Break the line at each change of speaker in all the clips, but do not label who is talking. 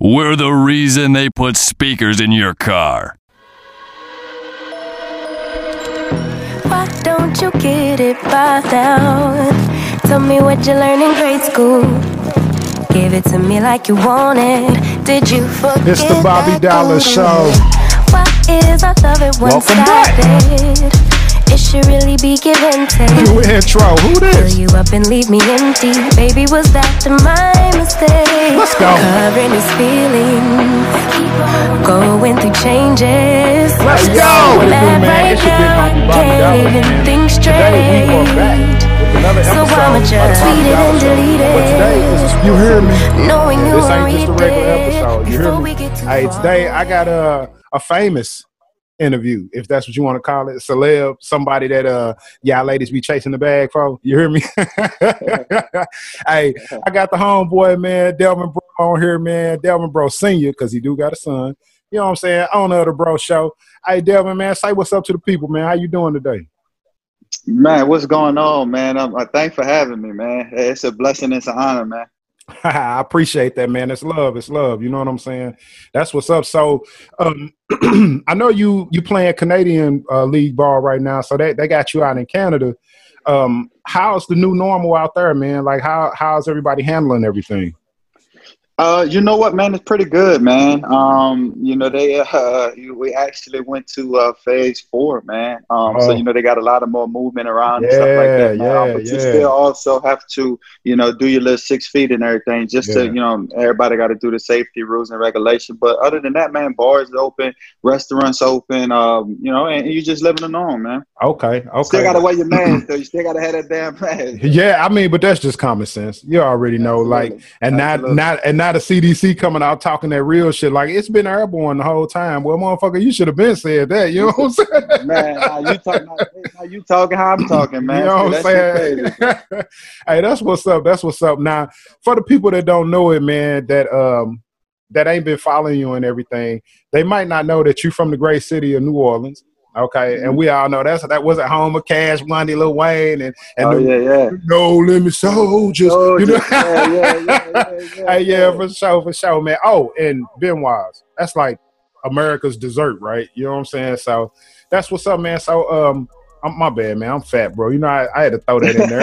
We're the reason they put speakers in your car.
Why don't you get it by now? Tell me what you learned in grade school. Give it to me like you want it. Did you forget?
It's the Bobby Dollar Show.
Why is I love it once started? It should really be given to
New intro. Who this?
Fill you up and leave me empty. Baby, was that my mistake?
Let's go.
Covering his feelings, going through changes.
Let's go.
Mad right now, can't even think straight. So I'ma just tweet it and delete it.
You hear me?
Knowing you
This
won't
ain't just a
read
regular
it
episode. You hear
before
me?
we get too
Hey,
far.
today I got a famous interview, if that's what you want to call it. Celeb, somebody that y'all ladies be chasing the bag for. You hear me? Hey, I got the homeboy, man, Delvin Bro on here, man. Delvin Bro Senior, because he do got a son. You know what I'm saying? Owner of the Bro Show. Hey, Delvin, man, say what's up to the people, man. How you doing today?
Man, what's going on, man? Thanks for having me, man. It's a blessing. It's an honor, man.
I appreciate that, man. It's love. It's love. You know what I'm saying? That's what's up. So, I know you playing Canadian league ball right now, so they got you out in Canada. How's the new normal out there, man? Like, how's everybody handling everything?
You know what, man? It's pretty good, man. You know, we actually went to phase 4, man. So you know they got a lot of more movement around and stuff like that, man. But you still also have to, you know, do your little 6 feet and everything, just to, you know, everybody got to do the safety rules and regulation. But other than that, man, bars open, restaurants open, you know, and you just living the norm, man.
Okay.
Still got to wear your mask, though. You still got to have that damn mask.
Yeah, I mean, but that's just common sense. You already know, like, and not the CDC coming out talking that real shit. Like, it's been airborne the whole time. Well, motherfucker, you should have been said that. You know what I'm saying?
Man, now you talking how I'm talking, man.
You know what I'm saying? Hey, that's what's up. That's what's up. Now, for the people that don't know it, man, that ain't been following you and everything, they might not know that you from the great city of New Orleans. Okay, and we all know that wasn't home of Cash Money, Lil Wayne, and No Limit Soldiers. You know? Hey, for sure, man. Oh, and Benoit's. That's like America's dessert, right? You know what I'm saying? So that's what's up, man. So my bad, man. I'm fat, bro. You know, I had to throw that in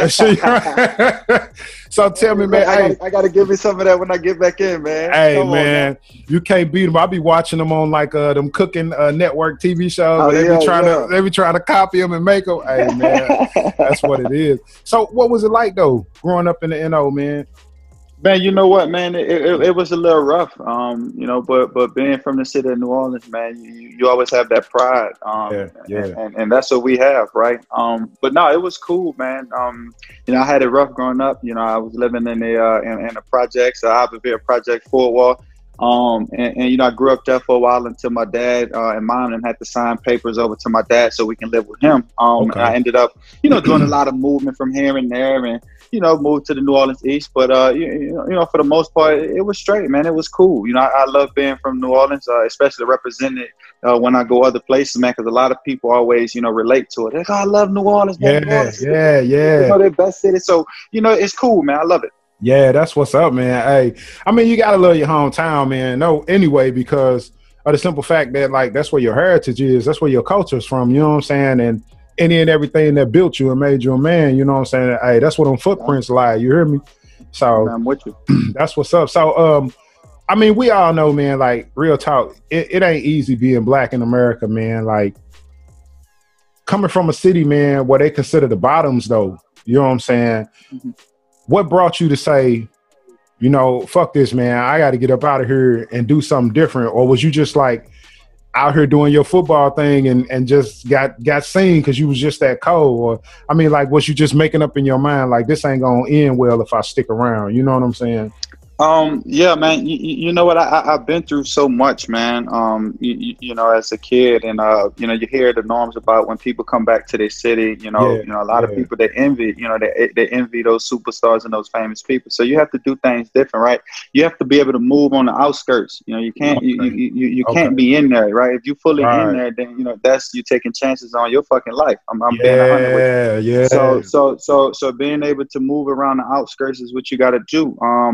there. So tell me, man.
I gotta give me some of that when I get back in, man.
Hey, Come man, on, you can't beat them. I be watching them on like them cooking network TV shows. They be trying to copy them and make them. Hey, man, that's what it is. So, what was it like though, growing up in the NO, man?
Man, you know what, man? It was a little rough, you know, but being from the city of New Orleans, man, you always have that pride, and that's what we have, right? But no, it was cool, man. You know, I had it rough growing up. You know, I was living in the projects, Iberville Project, Fort Wall. And you know, I grew up there for a while until my dad and mom had to sign papers over to my dad so we can live with him. And I ended up, you know, doing a lot of movement from here and there, and you know, moved to the New Orleans East. But you know, for the most part, it was straight, man. It was cool. You know, I love being from New Orleans, especially represented when I go other places, man. Because a lot of people always, you know, relate to it. They're like, oh, I love New Orleans, man.
Yeah.
You know, their best city. So you know, it's cool, man. I love it.
Yeah, that's what's up, man. Hey, I mean, you gotta love your hometown, man. No, anyway, because of the simple fact that, like, that's where your heritage is. That's where your culture's from. You know what I'm saying? And any and everything that built you and made you a man. You know what I'm saying? Hey, that's what them footprints lie. You hear me? So
I'm with you.
That's what's up. So, I mean, we all know, man. Like, real talk, it ain't easy being black in America, man. Like, coming from a city, man, where they consider the bottoms, though. You know what I'm saying? Mm-hmm. What brought you to say, you know, fuck this, man, I got to get up out of here and do something different? Or was you just like out here doing your football thing and just got seen because you was just that cold? Or, I mean, like, was you just making up in your mind, like, this ain't going to end well if I stick around? You know what I'm saying?
Yeah, man, you know what? I've been through so much, man. You know, as a kid, and you know, you hear the norms about when people come back to their city. You know, a lot of people, they envy. You know, they envy those superstars and those famous people. So you have to do things different, right? You have to be able to move on the outskirts. You know, you can't you can't be in there, right? If you fully in there, then you know that's you taking chances on your fucking life. I'm being 100 with you. So being able to move around the outskirts is what you got to do. But you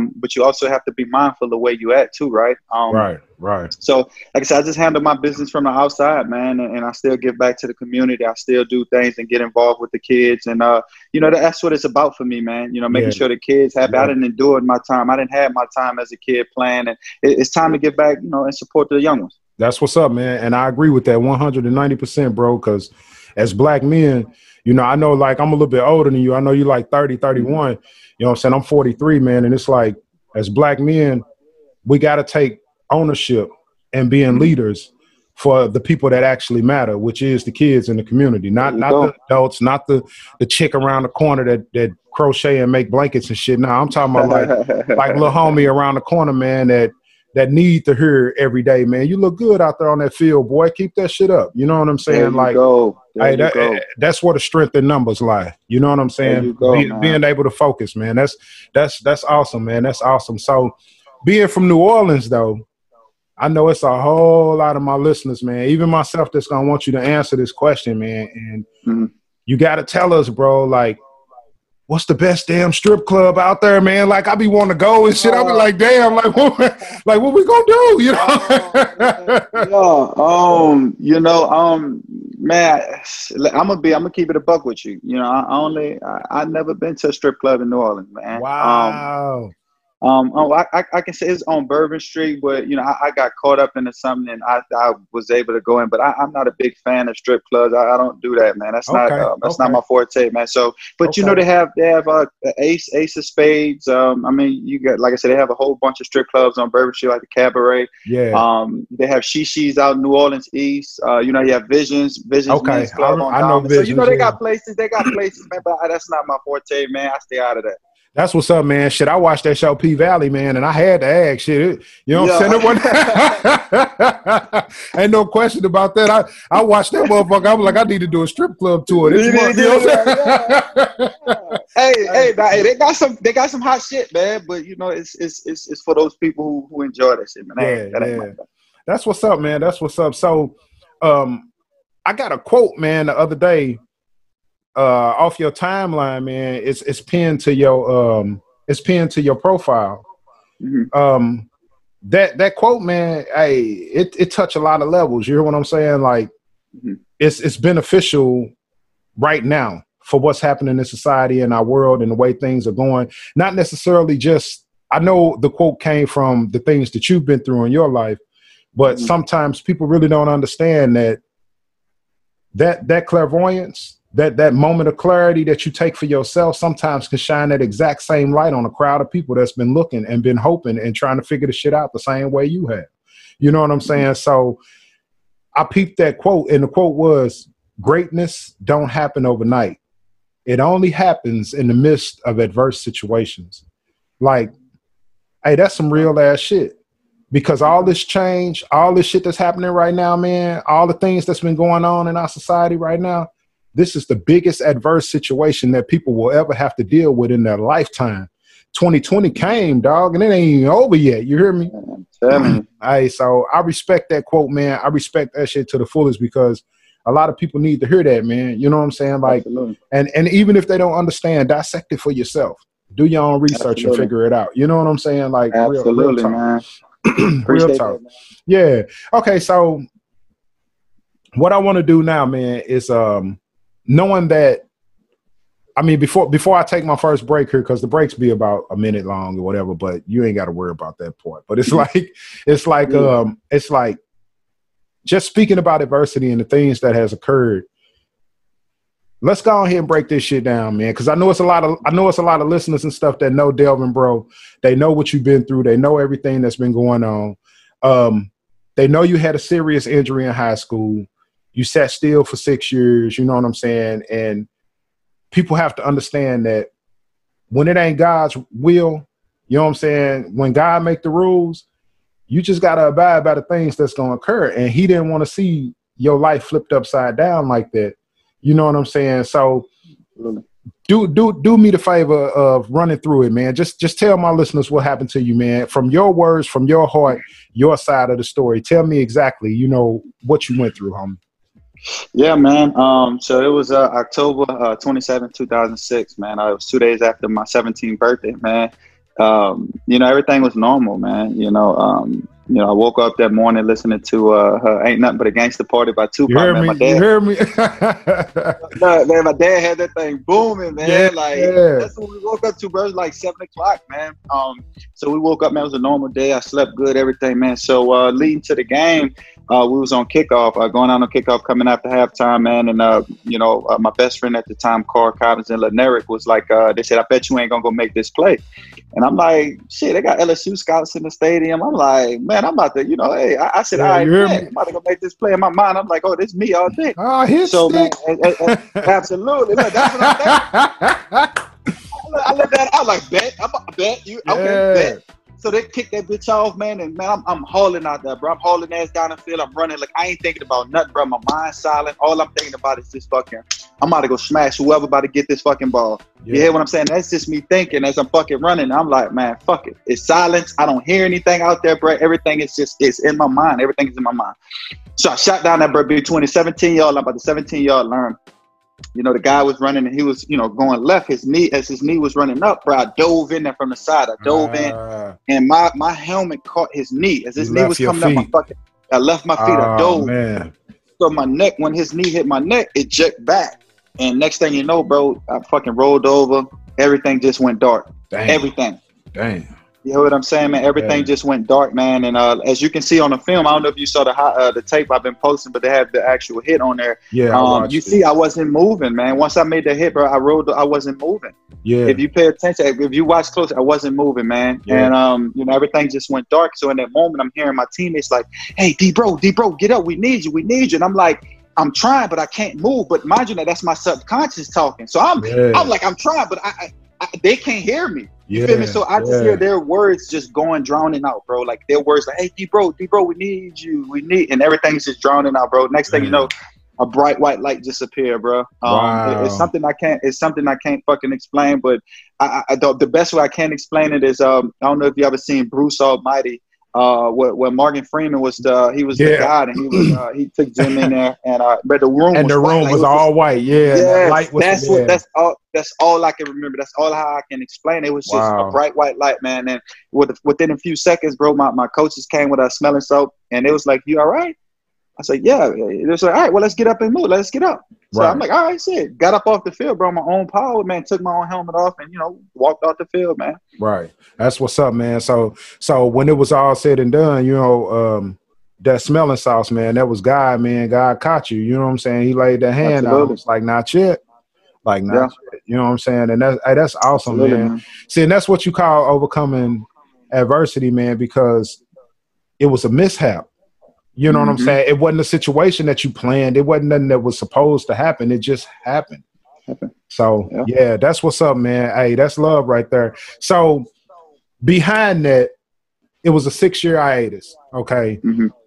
also have to be mindful of where you at too, right?
Right.
So, like I said, I just handle my business from the outside, man, and I still give back to the community. I still do things and get involved with the kids, and you know, that's what it's about for me, man. You know, making sure the kids happy. I didn't endure my time. I didn't have my time as a kid playing, and it's time to give back, you know, and support the young ones.
That's what's up, man. And I agree with that 190%, bro, because as black men, you know, I know, like, I'm a little bit older than you. I know you like 30, 31. You know what I'm saying? I'm 43, man. And it's like, as black men, we got to take ownership and being leaders for the people that actually matter, which is the kids in the community, not the adults, not the chick around the corner that crochet and make blankets and shit. No, I'm talking about like little homie around the corner, man, that need to hear every day, man. You look good out there on that field, boy. Keep that shit up. You know what I'm saying? That's where the strength in numbers lie. You know what I'm saying? Being able to focus, man. That's awesome, man. That's awesome. So being from New Orleans, though, I know it's a whole lot of my listeners, man, even myself, that's going to want you to answer this question, man. And you got to tell us, bro, like, what's the best damn strip club out there, man? Like, I be wanting to go and shit. I be like, damn, like what we gonna do? You know? Man, I'm gonna keep it a buck with you. You know, I never been to a strip club in New Orleans, man. Wow.
I can say it's on Bourbon Street, but you know, I got caught up into something and I was able to go in, but I'm not a big fan of strip clubs. I don't do that, man. That's not my forte, man. So, but you know, they have Ace of Spades. I mean, you got, like I said, they have a whole bunch of strip clubs on Bourbon Street, like the Cabaret.
Yeah.
They have Shishi's out in New Orleans East. You know, you have Visions.
Okay.
Club
I know Visions.
So you know, they got places, man. But that's not my forte, man. I stay out of that.
That's what's up, man. Shit, I watched that show P-Valley, man, and I had to ask shit. You know what I'm saying? Ain't no question about that. I watched that motherfucker. I was like, I need to do a strip club tour this month. You know what I'm
saying? Hey, they got some hot shit, man. But you know, it's for those people who enjoy that shit, man.
That's what's up, man. That's what's up. So, I got a quote, man, the other day. Off your timeline, man, it's pinned to your profile. Mm-hmm. That quote, man, hey, it touched a lot of levels. You hear what I'm saying? Like, it's beneficial right now for what's happening in society and our world and the way things are going. Not necessarily just, I know the quote came from the things that you've been through in your life, but sometimes people really don't understand that clairvoyance. That moment of clarity that you take for yourself sometimes can shine that exact same light on a crowd of people that's been looking and been hoping and trying to figure the shit out the same way you have. You know what I'm saying? So I peeped that quote, and the quote was, greatness don't happen overnight. It only happens in the midst of adverse situations. Like, hey, that's some real ass shit. Because all this change, all this shit that's happening right now, man, all the things that's been going on in our society right now, this is the biggest adverse situation that people will ever have to deal with in their lifetime. 2020 came, dog, and it ain't even over yet. You hear me? Hey, so I respect that quote, man. I respect that shit to the fullest because a lot of people need to hear that, man. You know what I'm saying? Like, and even if they don't understand, dissect it for yourself. Do your own research and figure it out. You know what I'm saying? Like, real talk.
Man.
Real talk. That, yeah. Okay, so what I want to do now, man, is knowing that, I mean, before I take my first break here, because the breaks be about a minute long or whatever, but you ain't got to worry about that part. But it's like just speaking about adversity and the things that has occurred. Let's go ahead and break this shit down, man, because I know it's a lot of listeners and stuff that know Delvin, bro. They know what you've been through. They know everything that's been going on. They know you had a serious injury in high school. You sat still for 6 years, you know what I'm saying? And people have to understand that when it ain't God's will, you know what I'm saying? When God make the rules, you just got to abide by the things that's going to occur. And he didn't want to see your life flipped upside down like that. You know what I'm saying? So do me the favor of running through it, man. Just tell my listeners what happened to you, man. From your words, from your heart, your side of the story. Tell me exactly, you know, what you went through, homie.
Yeah, man. So it was October 27, 2006, man. It was 2 days after my 17th birthday, man. you know, everything was normal, man. You know, I woke up that morning listening to Ain't Nothing But a Gangster Party by Tupac.
You heard me?
My dad,
you heard me?
no, man, my dad had that thing booming, man. That's what we woke up to, bro. It was like 7 o'clock, man. So we woke up, man. It was a normal day. I slept good, everything, man. So leading to the game, we was on kickoff, going on kickoff, coming after halftime, man. And you know, my best friend at the time, Carl Collins and Lenerick, was like, they said, "I bet you ain't gonna go make this play." And I'm like, shit, they got LSU scouts in the stadium. I'm like, man, I'm about to, you know, hey, I said, all right, man, I'm about to go make this play. In my mind, I'm like, oh, this me all day.
Oh, hit
so,
stick.
Man, absolutely. Look, that's what I'm thinking. I let that out like, bet. I'm about to bet. You, okay, bet. So they kicked that bitch off, man, and man, I'm hauling out there, bro. I'm hauling ass down the field. I'm running like I ain't thinking about nothing, bro. My mind's silent. All I'm thinking about is this fucking. I'm about to go smash whoever about to get this fucking ball. Yeah. You hear what I'm saying? That's just me thinking as I'm fucking running. I'm like, man, fuck it. It's silence. I don't hear anything out there, bro. Everything is just it's in my mind. Everything is in my mind. So I shot down that bro between the 17-yard line, about the 17-yard line. You know, the guy was running and he was, you know, going left. His knee was running up, bro. I dove in there from the side. I dove in and my helmet caught his knee. As his knee was coming up, I left my feet. I dove. Man. So my neck, when his knee hit my neck, it jerked back. And next thing you know, bro, I fucking rolled over. Everything just went dark. Damn. Everything.
Damn.
You know what I'm saying, man? Everything just went dark, man. And as you can see on the film, I don't know if you saw the tape I've been posting, but they have the actual hit on there.
Yeah,
you see, I wasn't moving, man. Once I made the hit, bro, I wasn't moving.
Yeah.
If you pay attention, if you watch close, I wasn't moving, man. Yeah. And you know, everything just went dark. So in that moment, I'm hearing my teammates like, "Hey, D-Bro, get up. We need you. And I'm like, I'm trying, but I can't move. But mind you, that's my subconscious talking. So I'm like, I'm trying, but I they can't hear me. You feel me? So I just hear their words just drowning out, bro. Like their words like, "Hey, D-Bro, we need you. And everything's just drowning out, bro. Next thing you know, a bright white light just appeared, bro.
Wow.
It's something I can't fucking explain, but the best way I can explain it is I don't know if you ever seen Bruce Almighty. Where Morgan Freeman was the god, and he took Jim in there, and the room
was all white.
Yeah, that's all I can remember. That's all how I can explain it. It was just a bright white light, man. And within a few seconds, bro, my coaches came with a smelling soap, and it was like, "You all right?" I said, "Yeah." It was like, "All right, well, let's get up and move. Let's get up." So I'm like, "All right, shit." Got up off the field, bro, my own power, man. Took my own helmet off and, you know, walked off the field, man.
Right. That's what's up, man. So when it was all said and done, you know, that smelling sauce, man, that was God, man. God caught you. You know what I'm saying? He laid that hand out. It's like, not yet. Like, not yet. You know what I'm saying? And that's awesome, man. See, and that's what you call overcoming adversity, man, because it was a mishap. You know what I'm saying? It wasn't a situation that you planned. It wasn't nothing that was supposed to happen. It just happened. So, yeah, that's what's up, man. Hey, that's love right there. So, behind that, it was a 6-year hiatus, okay?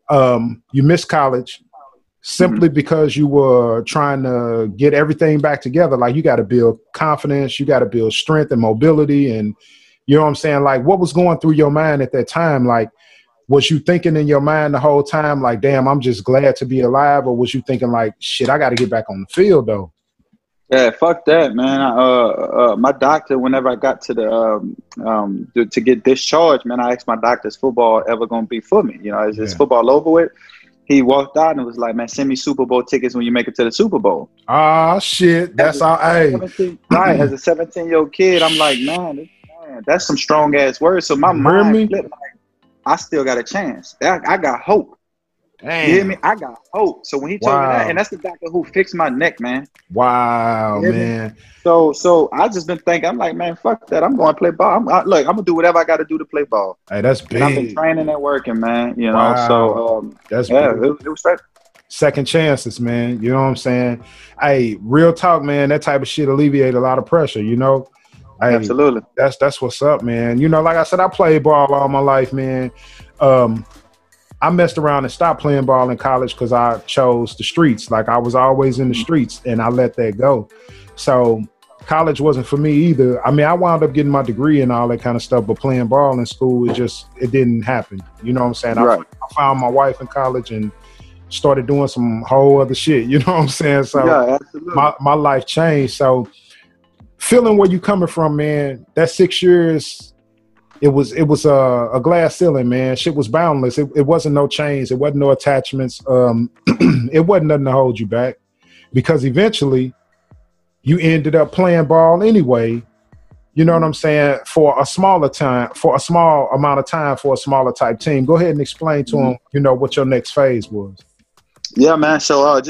You missed college simply because you were trying to get everything back together. Like, you got to build confidence. You got to build strength and mobility. And, you know what I'm saying? Like, what was going through your mind at that time? Like, was you thinking in your mind the whole time, like, damn, I'm just glad to be alive? Or was you thinking like, shit, I got to get back on the field, though?
Yeah, fuck that, man. My doctor, whenever I got to the to get discharged, man, I asked my doctor, is football ever going to be for me? You know, is football over with? He walked out and was like, man, send me Super Bowl tickets when you make it to the Super Bowl.
Ah, shit. That's all. Hey.
Right. As a 17-year-old kid, I'm like, man, that's some strong ass words. So my mind flipped like, I still got a chance. I got hope.
Damn.
You hear me? I got hope. So when he told me that, and that's the doctor who fixed my neck, man.
Wow, man.
So I just been thinking, I'm like, man, fuck that. I'm going to play ball. I'm gonna do whatever I got to do to play ball.
Hey, that's big.
And I've been training and working, man. You know, so
that's big.
It was straight.
Second chances, man. You know what I'm saying? Hey, real talk, man. That type of shit alleviate a lot of pressure. You know. Hey,
absolutely.
That's what's up, man. You know, like I said, I played ball all my life, man. I messed around and stopped playing ball in college because I chose the streets. Like, I was always in the streets, and I let that go. So college wasn't for me either. I mean, I wound up getting my degree and all that kind of stuff, but playing ball in school, it didn't happen. You know what I'm saying?
Right.
I found my wife in college and started doing some whole other shit. You know what I'm saying? So my life changed. So feeling where you coming from, man, that 6 years it was a glass ceiling, man. Shit was boundless. It wasn't no chains. It wasn't no attachments. It wasn't nothing to hold you back, because eventually you ended up playing ball anyway. You know what I'm saying? For a small amount of time for a smaller type team. Go ahead and explain to them, you know, what your next phase was.
Yeah, man. So I'm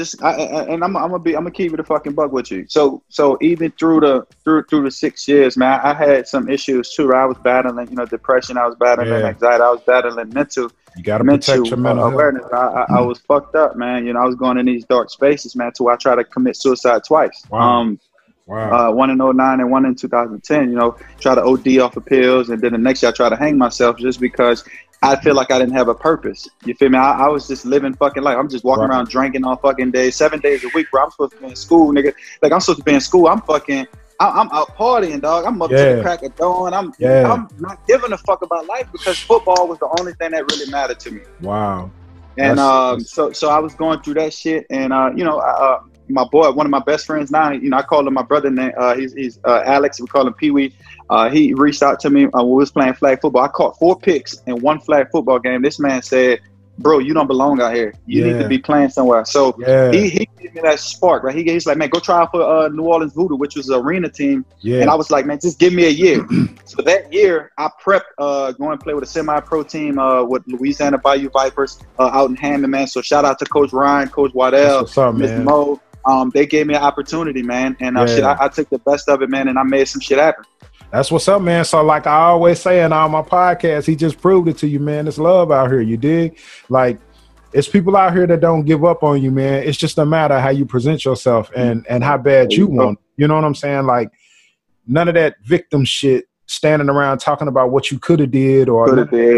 gonna keep it a fucking buck with you. So even through the 6 years, man, I had some issues too. I was battling, you know, depression. I was battling anxiety. I was battling mental.
You gotta protect your mental
awareness. I was fucked up, man. You know, I was going in these dark spaces, man, to where I tried to commit suicide twice.
Wow.
One in 2009 and one in 2010. You know, try to OD off of pills, and then the next year I tried to hang myself just because I feel like I didn't have a purpose. You feel me? I was just living fucking life. I'm just walking around drinking all fucking day, 7 days a week, bro. I'm supposed to be in school, nigga. Like, I'm supposed to be in school. I'm out partying, dog. I'm up to the crack of dawn. I'm not giving a fuck about life, because football was the only thing that really mattered to me.
Wow.
And so I was going through that shit, and you know, my boy, one of my best friends now, you know, I call him my brother. He's Alex. We call him Pee Wee. He reached out to me when we was playing flag football. I caught 4 picks in one flag football game. This man said, "Bro, you don't belong out here. You need to be playing somewhere." So he gave me that spark, right? He's like, "Man, go try out for New Orleans Voodoo," which was an arena team. And I was like, "Man, just give me a year." So that year, I prepped going to play with a semi-pro team with Louisiana Bayou Vipers out in Hammond, man. So shout out to Coach Ryan, Coach Waddell, Mr. Mo. They gave me an opportunity, man, and I took the best of it, man, and I made some shit happen.
That's what's up, man. So like I always say in all my podcasts, he just proved it to you, man. It's love out here, you dig? Like, it's people out here that don't give up on you, man. It's just a matter of how you present yourself and how bad you want. You know what I'm saying? Like, none of that victim shit, standing around talking about what you could have did or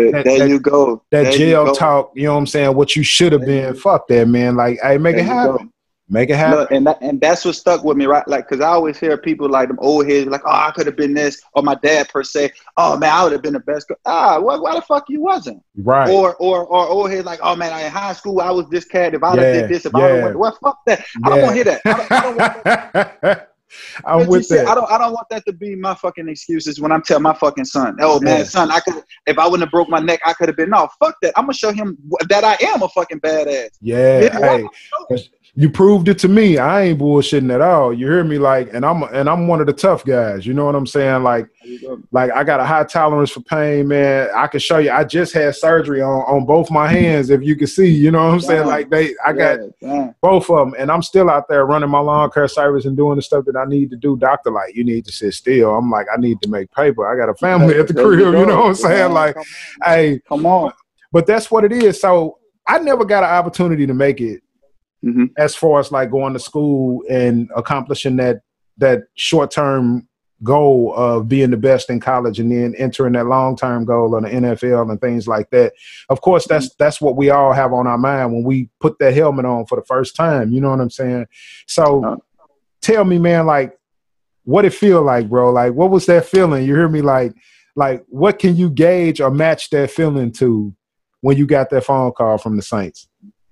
that jail talk, you know what I'm saying, what you should have been. Fuck that, man. Like, hey, make it happen. Make it happen.
Look, and that's what stuck with me, right? Like, because I always hear people like them old heads like, "Oh, I could have been this," or my dad per se, "Oh man, I would have been the best." Why the fuck you wasn't?
Right.
Or old heads like, "Oh man, in high school I was this cat. If I did this, if I don't went, well, fuck that. I don't want to hear that. I don't want that. I'm with that. I don't want that to be my fucking excuses when I'm telling my fucking son, "Oh man, son, I could, if I wouldn't have broke my neck, I could have been." No, fuck that. I'm gonna show him that I am a fucking badass.
Yeah. You proved it to me. I ain't bullshitting at all. You hear me? Like, and I'm one of the tough guys. You know what I'm saying? Like I got a high tolerance for pain, man. I can show you. I just had surgery on both my hands, if you can see. You know what I'm saying? Like I got both of them, and I'm still out there running my lawn care service and doing the stuff that I need to do. Doctor, like, you need to sit still. I'm like, I need to make paper. I got a family at the crib. You know what I'm saying? Like, hey,
come on.
But that's what it is. So I never got an opportunity to make it. As far as like going to school and accomplishing that short-term goal of being the best in college and then entering that long-term goal of the NFL and things like that. Of course, that's what we all have on our mind when we put that helmet on for the first time. You know what I'm saying? So tell me, man, like, what it feel like, bro? Like, what was that feeling? You hear me? Like what can you gauge or match that feeling to when you got that phone call from the Saints?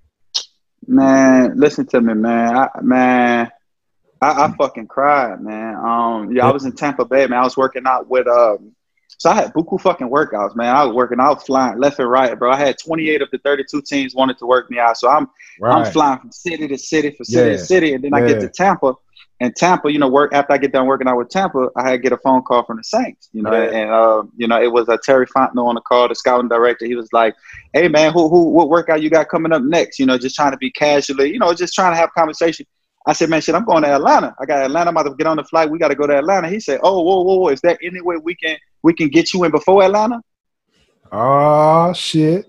Man, listen to me, man. I fucking cried, man. I was in Tampa Bay, man. I was working out with so I had buku fucking workouts, man. I was flying left and right, bro. I had 28 of the 32 teams wanted to work me out. So I'm flying from city to city to city, and then I get to Tampa. And Tampa, you know, after I get done working out with Tampa, I had to get a phone call from the Saints, you know, and you know, it was Terry Fontenot on the call, the scouting director. He was like, "Hey man, what workout you got coming up next?" You know, just trying to be casually, you know, just trying to have conversation. I said, "Man, shit, I'm going to Atlanta. I got Atlanta. I'm about to get on the flight. We got to go to Atlanta." He said, "Oh, whoa, is there any way we can get you in before Atlanta?"
Oh shit.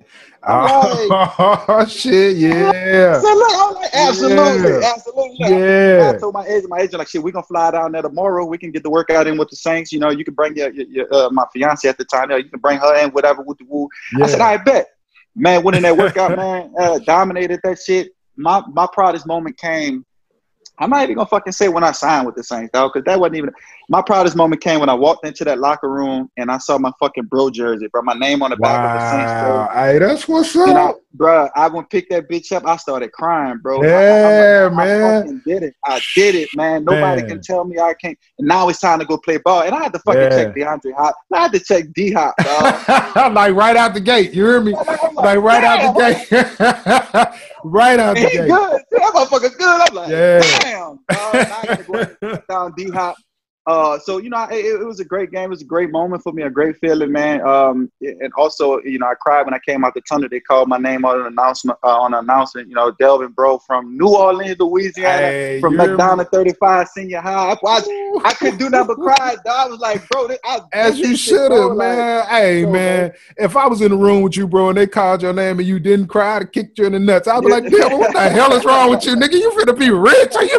Oh shit, yeah.
So look, I was like, absolutely.
Yeah.
I told my agent, like, "Shit, we're gonna fly down there tomorrow. We can get the workout in with the Saints. You know, you can bring your my fiance at the time. You can bring her in, whatever, with the woo." I said, "I bet." Man, went in that workout, man, dominated that shit. My proudest moment came. I'm not even gonna fucking say when I signed with the Saints, dog, because that wasn't even. My proudest moment came when I walked into that locker room and I saw my fucking bro jersey, bro. My name on the back of the Saints jersey.
Hey, that's what's up.
Bro, I went pick that bitch up. I started crying, bro.
Yeah, man.
I fucking did it. I did it, man. Nobody can tell me I can't. And now it's time to go play ball. And I had to fucking check DeAndre Hop. I had to check D-Hop, dog.
Like right out the gate. You hear me? Like right out the gate. Right out the gate.
Good. That motherfucker good. I'm like, damn, dog. Now I got to go down D-Hop. So, you know, it was a great game. It was a great moment for me, a great feeling, man. And also, you know, I cried when I came out the tunnel. They called my name on an announcement, you know, Delvin Breaux from New Orleans, Louisiana, from McDonald 35 Senior High. I couldn't do nothing but cry, dog. I was like, bro,
as you should have, man. Like, hey, man, if I was in the room with you, bro, and they called your name and you didn't cry, I'd have kicked you in the nuts. I'd be like, damn, what the hell is wrong with you, nigga? You finna be rich? Are you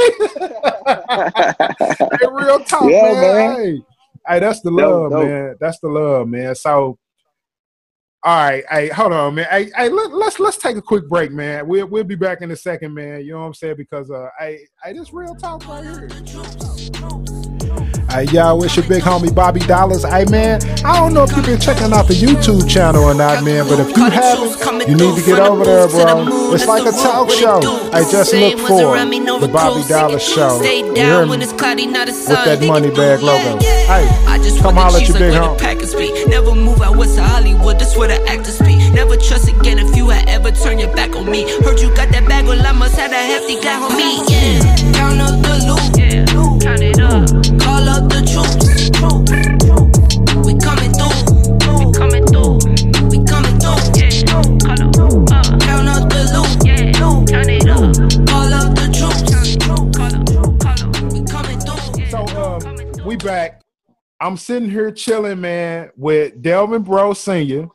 crazy? Hey, real talk, man. Hey, that's the love, man. That's the love, man. So, all right, hey, hold on, man. Hey, let's take a quick break, man. We'll be back in a second, man. You know what I'm saying? Because hey, this real talk right here. Hey, y'all, it's your big homie Bobby Dollars. Hey, man, I don't know if you've been checking out the YouTube channel or not, man, but if you haven't, you need to get over there, bro. It's like a talk show. Hey, just look for the Bobby Dollars Show. You hear me? With that money bag logo. Hey, come holler at your big homie.
Never move out west of Hollywood, that's where the actors be. Never trust again if you had ever turned your back on me. Heard you got that bag, well, I must have that hefty guy on me. Yeah, count up the loot, count it up. Call up the troops. We coming through. We coming through. We coming through. Count up the loot. Count it up. Call up the troops. We coming through.
So we back. I'm sitting here chilling, man, with Delvin Breaux Sr.,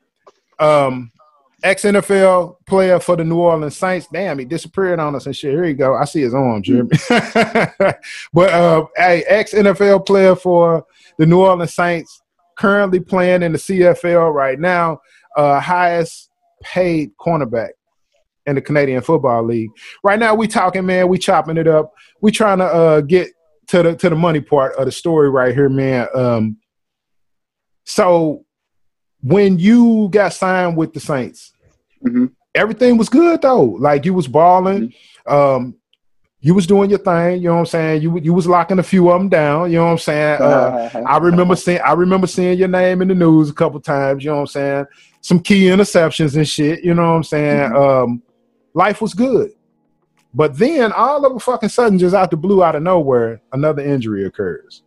ex-NFL player for the New Orleans Saints. Damn, he disappeared on us and shit. Here you go. I see his arm, Jeremy. But hey, ex-NFL player for the New Orleans Saints, currently playing in the CFL right now, highest paid cornerback in the Canadian Football League. Right now we talking, man. We chopping it up. We trying to get to the money part of the story right here, man. So when you got signed with the Saints, everything was good though. Like you was balling, you was doing your thing. You know what I'm saying? You was locking a few of them down. You know what I'm saying? I remember seeing your name in the news a couple times. You know what I'm saying? Some key interceptions and shit. You know what I'm saying? Life was good. But then all of a fucking sudden, just out the blue, out of nowhere, another injury occurs.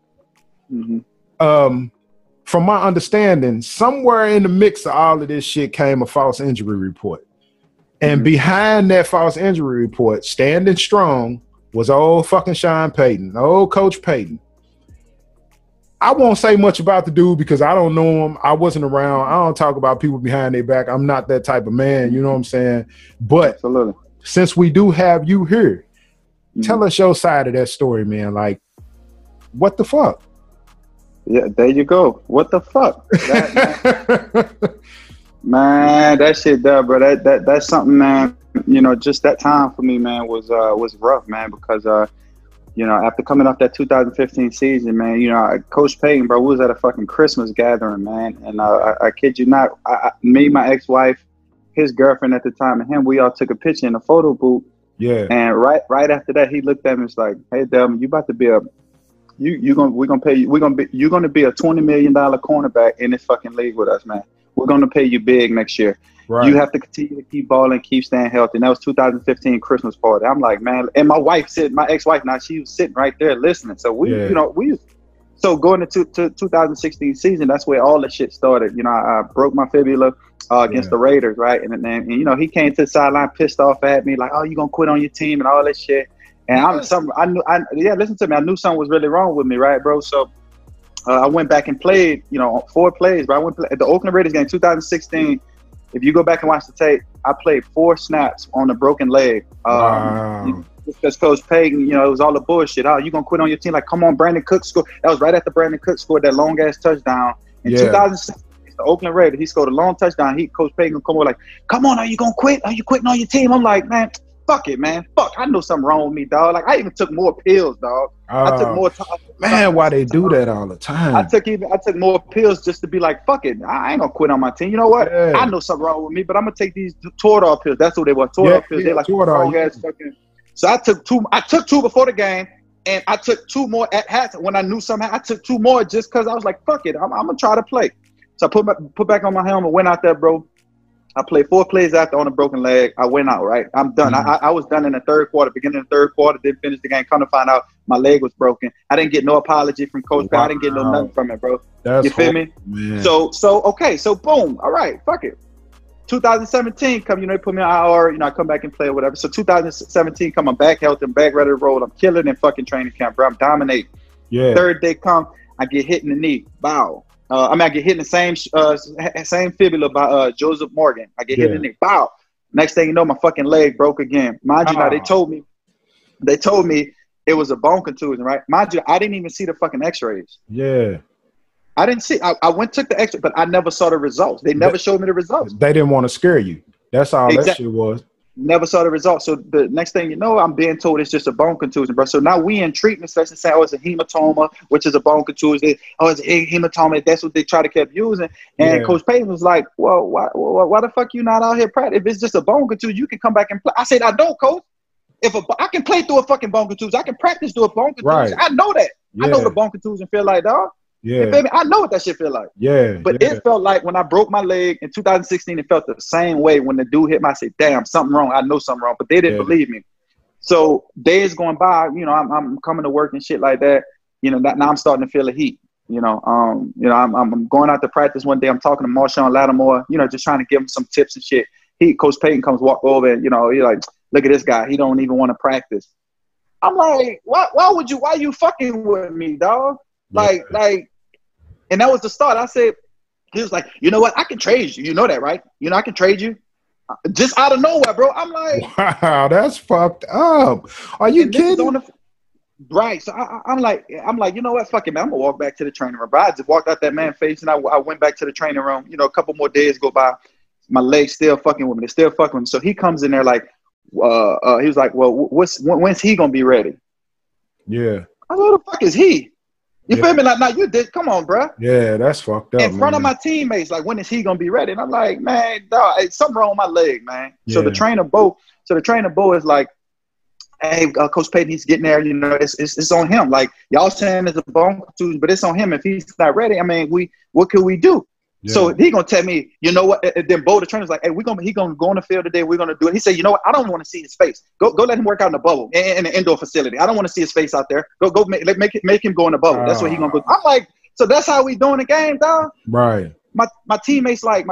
From my understanding, somewhere in the mix of all of this shit came a false injury report. And behind that false injury report, standing strong, was old fucking Sean Payton, old Coach Payton. I won't say much about the dude because I don't know him. I wasn't around. I don't talk about people behind their back. I'm not that type of man, you know what I'm saying? But since we do have you here, tell us your side of that story, man. Like, what the fuck?
Yeah, there you go. What the fuck? Man, that shit there, bro. That's something, man. You know, just that time for me, man, was rough, man, because you know, after coming off that 2015 season, man, you know, Coach Payton, bro, we was at a fucking Christmas gathering, man, and I kid you not, me, my ex-wife, his girlfriend at the time, and him, we all took a picture in a photo booth. Yeah. And right after that, he looked at me and was like, "Hey, Delvin, you about to be you're gonna be a $20 million cornerback in this fucking league with us, man. We're gonna pay you big next year. Right. You have to continue to keep balling, keep staying healthy." And that was 2015 Christmas party. I'm like, man, and my ex-wife now, she was sitting right there listening. So so going into 2016 season, that's where all the shit started. You know, I broke my fibula against the Raiders, right? And you know, he came to the sideline pissed off at me, like, "Oh, you gonna quit on your team and all that shit." And listen to me. I knew something was really wrong with me, right, bro? So I went back and played, you know, 4 plays. But I went at the Oakland Raiders game 2016. If you go back and watch the tape, I played 4 snaps on a broken leg. Because Coach Payton, you know, it was all the bullshit. "Oh, you gonna quit on your team?" Like, come on, Brandon Cook scored. That was right after Brandon Cook scored that long ass touchdown in 2016. The Oakland Raiders, he scored a long touchdown. Coach Payton come over like, "Come on, are you gonna quit? Are you quitting on your team?" I'm like, man, fuck it, man. Fuck, I know something wrong with me, dog. Like, I even took more pills, dog. I took more time.
Man, why they do that all the time?
I took more pills just to be like, fuck it. I ain't gonna quit on my team. You know what? Yeah. I know something wrong with me, but I'm gonna take these Toradol pills. That's what they want. Toradol pills. They're like strong ass fucking. So I took two before the game, and I took 2 more at half. When I knew something, I took 2 more just because I was like, fuck it. I'm gonna try to play. So I put back on my helmet, went out there, bro. I played 4 plays after on a broken leg. I went out, right? I'm done. I was done in the third quarter, beginning of the third quarter, didn't finish the game. Come to find out my leg was broken. I didn't get no apology from Coach Bell. I didn't get no nothing from it, bro. You feel me? Man. So okay, so boom. All right, fuck it. 2017 come, they put me on IR, I come back and play or whatever. So 2017 come, I'm back healthy, I'm back ready to roll. I'm killing in fucking training camp, bro. I'm dominating. Yeah. Third day come, I get hit in the knee. Bow. I get hit in the same fibula by Joseph Morgan. I get hit in the knee. Bow. Next thing you know, my fucking leg broke again. Mind you, now they told me it was a bone contusion, right? Mind you, I didn't even see the fucking X-rays.
Yeah.
I didn't see. I went took the X-ray, but I never saw the results. They never showed me the results.
They didn't want to scare you. That's all that shit was.
Never saw the results. So the next thing you know, I'm being told it's just a bone contusion, bro. So now we in treatment session saying, it's a hematoma, which is a bone contusion. It's a hematoma. That's what they try to keep using. And Coach Payton was like, well, why the fuck you not out here practicing? If it's just a bone contusion, you can come back and play. I said, I don't, Coach. I can play through a fucking bone contusion. I can practice through a bone contusion. Right. I know that. Yeah. I know what a bone contusion feel like, dog. Yeah. You feel me? I know what that shit feel like. Yeah. But it felt like when I broke my leg in 2016, it felt the same way when the dude hit me. I said, damn, something wrong. I know something wrong. But they didn't believe me. So days going by, I'm coming to work and shit like that. Now I'm starting to feel the heat. I'm going out to practice one day. I'm talking to Marshawn Lattimore, just trying to give him some tips and shit. Coach Payton comes walk over and, he's like, look at this guy. He don't even want to practice. I'm like, why you fucking with me, dog? Like, and that was the start. I said, he was like, you know what? I can trade you. You know that, right? I can trade you. Just out of nowhere, bro. I'm like,
wow, that's fucked up. Are you kidding?
Right. So I'm like, you know what? Fuck it, man. I'm gonna walk back to the training room. Bro, I just walked out that man's face and I went back to the training room. A couple more days go by. My leg's still fucking with me. They're still fucking with me. So he comes in there like, he was like, well, when's he gonna be ready?
Yeah.
I said, who the fuck is he? You feel me? Like, now you did. Come on, bro.
Yeah, that's fucked up.
In front of my teammates, like, when is he gonna be ready? And I'm like, man, dog, something wrong with my leg, man. Yeah. So the trainer, Bo is like, hey, Coach Payton, he's getting there. It's on him. Like, y'all saying it's a bone contusion, but it's on him. If he's not ready, I mean, what could we do? Yeah. So he gonna tell me, you know what? And then Bo, the trainer's like, hey, he gonna go on the field today. We're gonna do it. He said, you know what? I don't want to see his face. Go let him work out in the bubble in the indoor facility. I don't want to see his face out there. Go make him go in the bubble. That's what he gonna go. I'm like, so that's how we doing the game, dog.
Right.
My teammates like,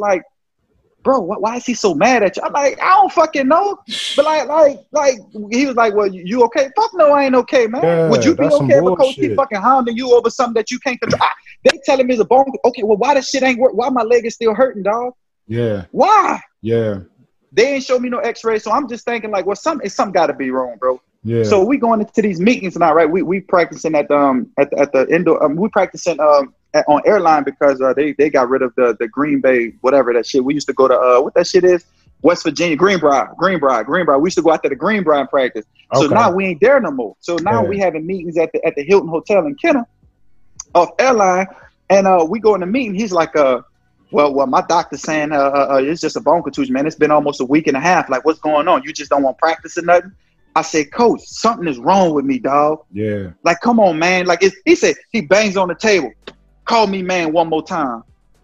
bro, why is he so mad at you? I'm like, I don't fucking know. But like he was like, well, you okay? Fuck no, I ain't okay, man. Yeah, would you be okay if a coach keep fucking hounding you over something that you can't control? They telling me it's a bone. Okay, well, why this shit ain't work? Why my leg is still hurting, dog?
Yeah.
Why?
Yeah.
They ain't show me no X-ray, so I'm just thinking like, well, something got to be wrong, bro.
Yeah.
So we going into these meetings now, right? We practicing at the indoor. We practicing on airline because they got rid of the Green Bay whatever that shit. We used to go to what that shit is, West Virginia, Greenbrier. We used to go out to the Greenbrier and practice. So now we ain't there no more. So now we having meetings at the Hilton Hotel in Kenner off airline, and we go in the meeting. He's like, well, my doctor's saying it's just a bone contusion, man. It's been almost a week and a half. Like, what's going on? You just don't want practice or nothing? I said, Coach, something is wrong with me, dog.
Yeah.
Like, come on, man. Like, he said, he bangs on the table. Call me man one more time.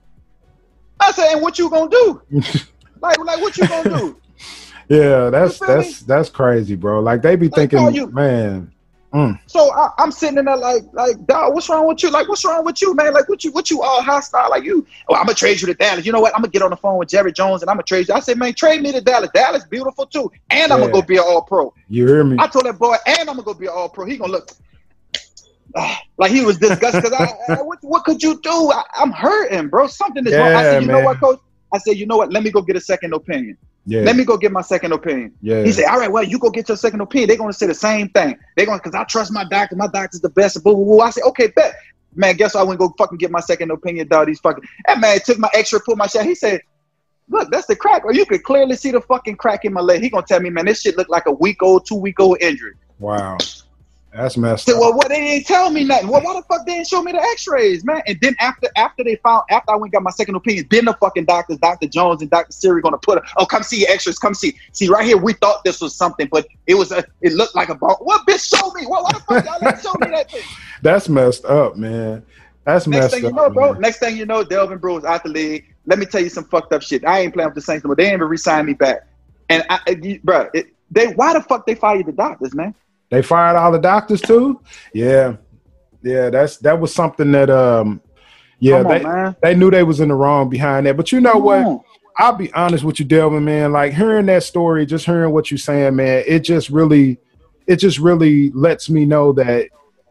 I said, and what you gonna do? like what you gonna do?
Yeah, that's crazy, bro. Like, they be thinking, man.
So I'm sitting in there like, dog, what's wrong with you? Like, what's wrong with you, man? Like, what you all hostile? Like, I'm gonna trade you to Dallas. You know what? I'm gonna get on the phone with Jerry Jones and I'm gonna trade you. I said, man, trade me to Dallas. Dallas beautiful too, and I'm gonna go be an All-Pro.
You hear me?
I told that boy, and I'm gonna go be an All-Pro. He gonna look like he was disgusted because what could you do? I'm hurting, bro. Something is wrong. I said, you know what, Coach? I said, you know what? Let me go get a second opinion. Yeah. Let me go get my second opinion. Yeah. He said, all right, well, you go get your second opinion. They're going to say the same thing. They're going to, because I trust my doctor. My doctor's the best. Boo, boo, boo. I said, okay, bet. Man, guess what? I went to go fucking get my second opinion, dog. That man took my X-ray, put my shot. He said, look, that's the crack. Or you could clearly see the fucking crack in my leg. He gonna tell me, man, this shit look like a 2-week-old injury.
Wow. That's messed up.
Well, they didn't tell me nothing. Well, why the fuck they didn't show me the x-rays, man? And then after I went and got my second opinion, then the fucking doctors, Dr. Jones and Dr. Siri, gonna put come see your x-rays, come see. See, right here, we thought this was something, but it looked like a bone. What, bitch, show me? Why the fuck y'all didn't show me that thing?
That's messed up, man. That's messed up. Next thing you know, bro.
Next thing you know, Delvin Brewer's out the league. Let me tell you some fucked up shit. I ain't playing with the Saints no more. They ain't even re-signed me back. And why the fuck they fired the doctors, man?
They fired all the doctors too? Yeah. That was something that they knew they was in the wrong behind that. But you know what? I'll be honest with you, Delvin, man. Like hearing that story, just hearing what you're saying, man, it just really lets me know that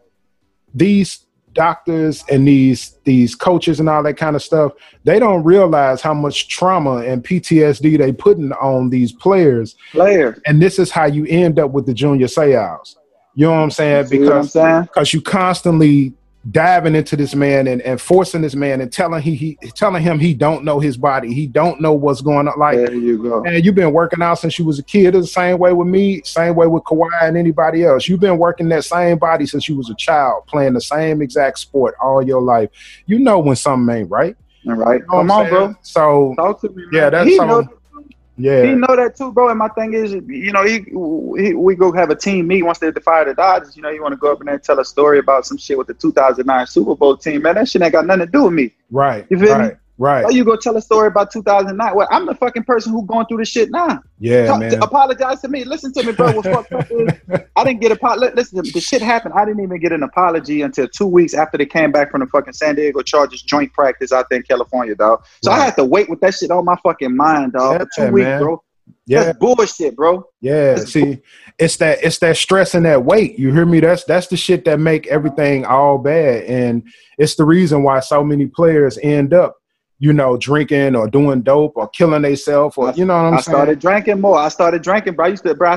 these doctors and these coaches and all that kind of stuff, they don't realize how much trauma and PTSD they putting on these players. And this is how you end up with the Junior Seau's. You know what I'm saying? Because you constantly diving into this man and forcing this man and telling him he don't know his body. He don't know what's going on. Like,
there you go.
Man, you've been working out since you was a kid. It's the same way with me, same way with Kawhi and anybody else. You've been working that same body since you was a child, playing the same exact sport all your life. You know when something ain't right.
All right.
You know
Come on, bro.
So
talk to me, man.
Yeah, that's something. Yeah,
he know that too, bro. And my thing is, you know, we go have a team meet once they fire the Dodgers. You know, you want to go up in there and tell a story about some shit with the 2009 Super Bowl team, man. That shit ain't got nothing to do with me.
Right.
You feel me?
Right.
Why you go tell a story about 2009? Well, I'm the fucking person who going through this shit now.
Yeah, man.
Apologize to me. Listen to me, bro. What fucked up is I didn't get listen, the shit happened. I didn't even get an apology until 2 weeks after they came back from the fucking San Diego Chargers joint practice out there in California, dog. So I had to wait with that shit on my fucking mind, dog, for 2 weeks, man. Bro. Yeah. That's bullshit, bro.
Yeah, see, it's that stress and that weight. You hear me? That's the shit that make everything all bad. And it's the reason why so many players end up, you know, drinking or doing dope or killing themselves, or you know what I'm saying?
I started drinking more. I started drinking, bro.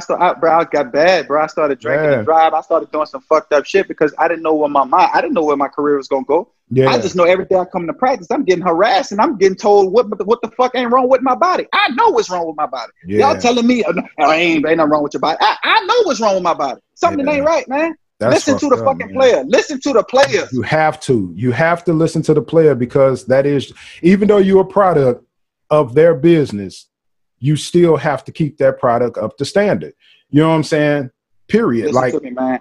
I got bad, bro. I started drinking and drive. I started doing some fucked up shit because I didn't know where my career was gonna go. Yeah. I just know every day I come to practice, I'm getting harassed and I'm getting told what the fuck ain't wrong with my body. I know what's wrong with my body. Yeah. Y'all telling me ain't nothing wrong with your body. I know what's wrong with my body. Something ain't right, man. Listen to the fucking player. Listen to the player.
You have to listen to the player, because that is, even though you're a product of their business, you still have to keep that product up to standard. You know what I'm saying? Period.
Listen to me, man.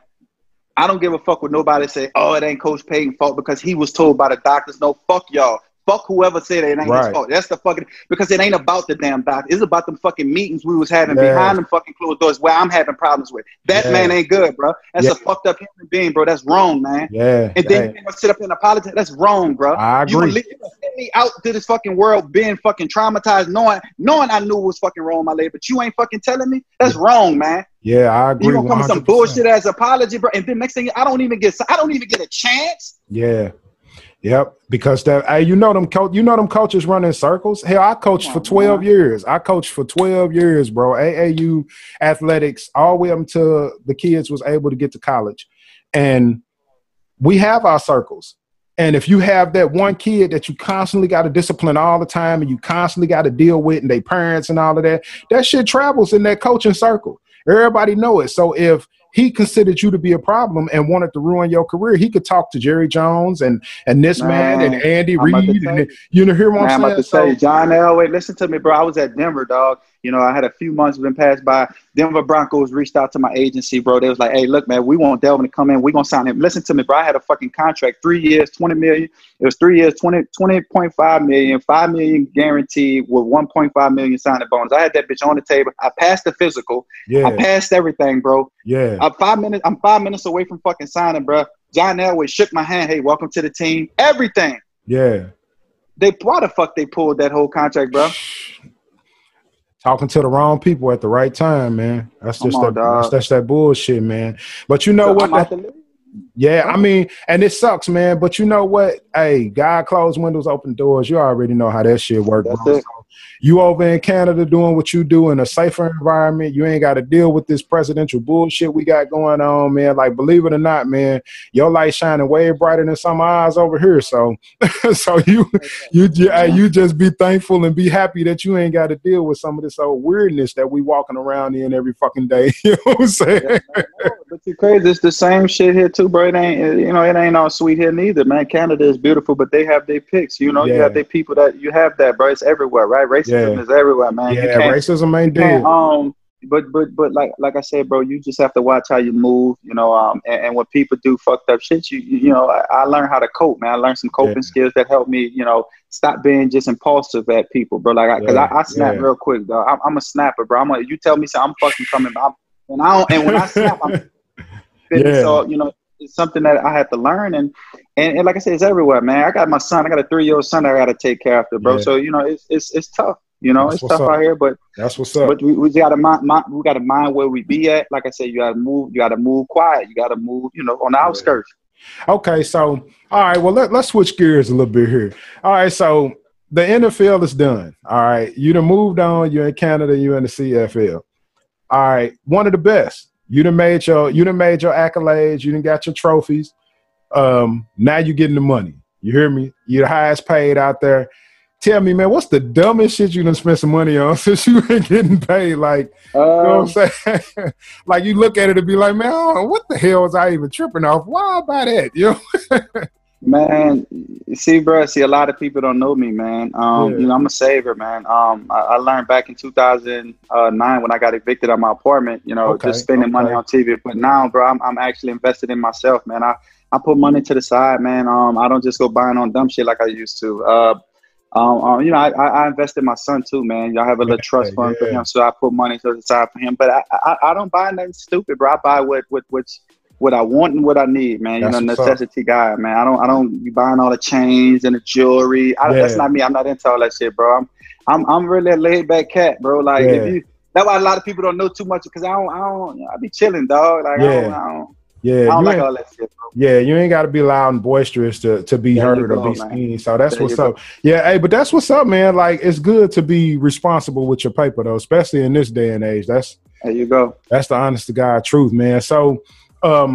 I don't give a fuck what nobody say, oh, it ain't Coach Payton's fault because he was told by the doctors. No, fuck y'all. Fuck whoever said it ain't his fault. That's the fucking, because it ain't about the damn doctor. It's about them fucking meetings we was having behind them fucking closed doors where I'm having problems with. That man ain't good, bro. That's a fucked up human being, bro. That's wrong, man.
Yeah.
And then you sit up and apologize. That's wrong, bro.
I agree.
You send me out to this fucking world being fucking traumatized, knowing I knew it was fucking wrong with my leg, but you ain't fucking telling me? That's wrong, man.
Yeah, I agree.
You gonna come with some bullshit as apology, bro, and then next thing I don't even get a chance.
Yeah. Yep, because you know them coaches run in circles. Hell, I coached for 12 years. I coached for 12 years, bro. AAU athletics, all the way up until the kids was able to get to college. And we have our circles. And if you have that one kid that you constantly got to discipline all the time and you constantly got to deal with and their parents and all of that, that shit travels in that coaching circle. Everybody know it. So if he considered you to be a problem and wanted to ruin your career, he could talk to Jerry Jones and this man and Andy Reid. And you know, hear what I'm saying?
I'm about to say, John Elway, listen to me, bro. I was at Denver, dog. You know, I had a few months been passed by. Denver Broncos reached out to my agency, bro. They was like, hey, look, man, we want Delvin to come in. We're going to sign him. Listen to me, bro. I had a fucking contract, 3 years, $20 million. It was 3 years, $20.5 million, $5 million guaranteed with $1.5 million signing bonus. I had that bitch on the table. I passed the physical. Yeah. I passed everything, bro.
Yeah.
I'm 5 minutes away from fucking signing, bro. John Elway shook my hand. Hey, welcome to the team. Everything.
Yeah.
Why the fuck they pulled that whole contract, bro?
Talking to the wrong people at the right time, man. That's just that's that bullshit, man. But you know what? I mean, and it sucks, man. But you know what? Hey, God closed windows, open doors. You already know how that shit works. You over in Canada doing what you do in a safer environment. You ain't got to deal with this presidential bullshit we got going on, man. Like, believe it or not, man, your light shining way brighter than some eyes over here. So, so you just be thankful and be happy that you ain't got to deal with some of this old weirdness that we walking around in every fucking day. You know what I'm saying?
Yeah, but you crazy. It's the same shit here too, bro. It ain't all sweet here neither, man. Canada is beautiful, but they have their picks. You know, you have their people that you have that, bro. It's everywhere, right? Racism is everywhere, man.
Yeah, racism ain't dead.
But like I said, bro, you just have to watch how you move, you know. And when people do fucked up shit, you know, I learned how to cope, man. I learned some coping skills that help me, you know, stop being just impulsive at people, bro. Like, because I snap real quick, dog. I'm a snapper, bro. You tell me something, I'm fucking coming. When I snap, I'm so, you know, it's something that I had to learn, and like I said, it's everywhere, man. I got my son. I got a 3-year-old son that I got to take care of, bro. So you know, it's tough. You know, it's tough out here, but
that's what's up.
But we got to mind where we be at. Like I said, you got to move. You got to move quiet. You got to move, you know, on the outskirts.
Okay, so all right. Well, let's switch gears a little bit here. All right, so the NFL is done. All right, you done moved on. You're in Canada. You're in the CFL. All right, one of the best. You done made your accolades. You done got your trophies. Now you're getting the money. You hear me? You're the highest paid out there. Tell me, man, what's the dumbest shit you done spent some money on since you been getting paid? Like, you know what I'm saying? Like, you look at it and be like, man, I don't know, what the hell was I even tripping off? Why about that? You know?
Man, see, bro, a lot of people don't know me, man. You know, I'm a saver, man. I learned back in 2009 when I got evicted out of my apartment, you know, just spending money on TV. But now, bro, I'm actually invested in myself, man. I put money to the side, man. I don't just go buying on dumb shit like I used to. You know, I invest in my son too, man. I have a little trust fund for him, so I put money to the side for him. But I don't buy nothing stupid, bro. I buy what I want and what I need, man. You know, necessity guy, man. I don't be buying all the chains and the jewelry. That's not me. I'm not into all that shit, bro. I'm really a laid back cat, bro. Like that's why a lot of people don't know too much, because I be chilling, dog. Like I don't like all that shit, bro.
Yeah, you ain't got to be loud and boisterous to be heard or be seen. So that's what's up. Yeah, hey, but that's what's up, man. Like, it's good to be responsible with your paper, though, especially in this day and age. There you go. That's the honest to God truth, man. So, all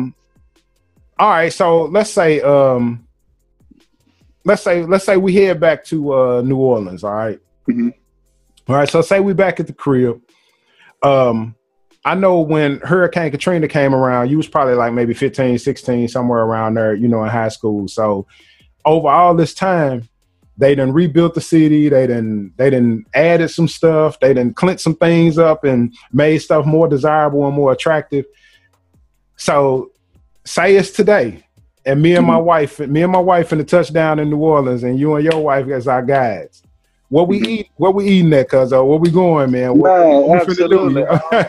right. So let's say we head back to New Orleans. All right.
Mm-hmm.
All right. So say we back at the crib. I know when Hurricane Katrina came around, you was probably like maybe 15, 16, somewhere around there, you know, in high school. So over all this time, they done rebuilt the city. They done added some stuff. They done cleaned some things up and made stuff more desirable and more attractive. So say it's today, and me and my wife in the touchdown in New Orleans, and you and your wife as our guides. What we eating at, cuz? Where we going, man?
What absolutely.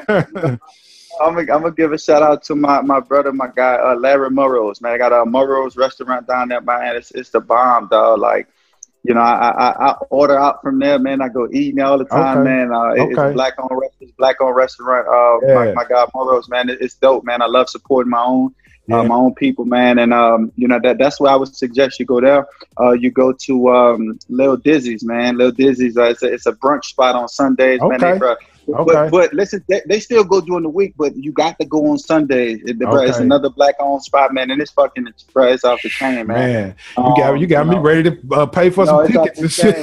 I'm gonna give a shout out to my brother, my guy, Larry Murrow's, man. I got a Murrow's restaurant down there, man. It's the bomb, dog. Like, you know, I order out from there, man. I go eating all the time, man. It's a black-owned restaurant. My guy Murrow's, man. It's dope, man. I love supporting my own people, man. And, you know, that's where I would suggest you go there. You go to Lil Dizzy's, man. Lil Dizzy's, it's a brunch spot on Sundays, man. But listen, they still go during the week, but you got to go on Sundays. It's another black-owned spot, man, and it's fucking, bro, it's off the chain, man.
You got me ready to pay for some tickets and shit.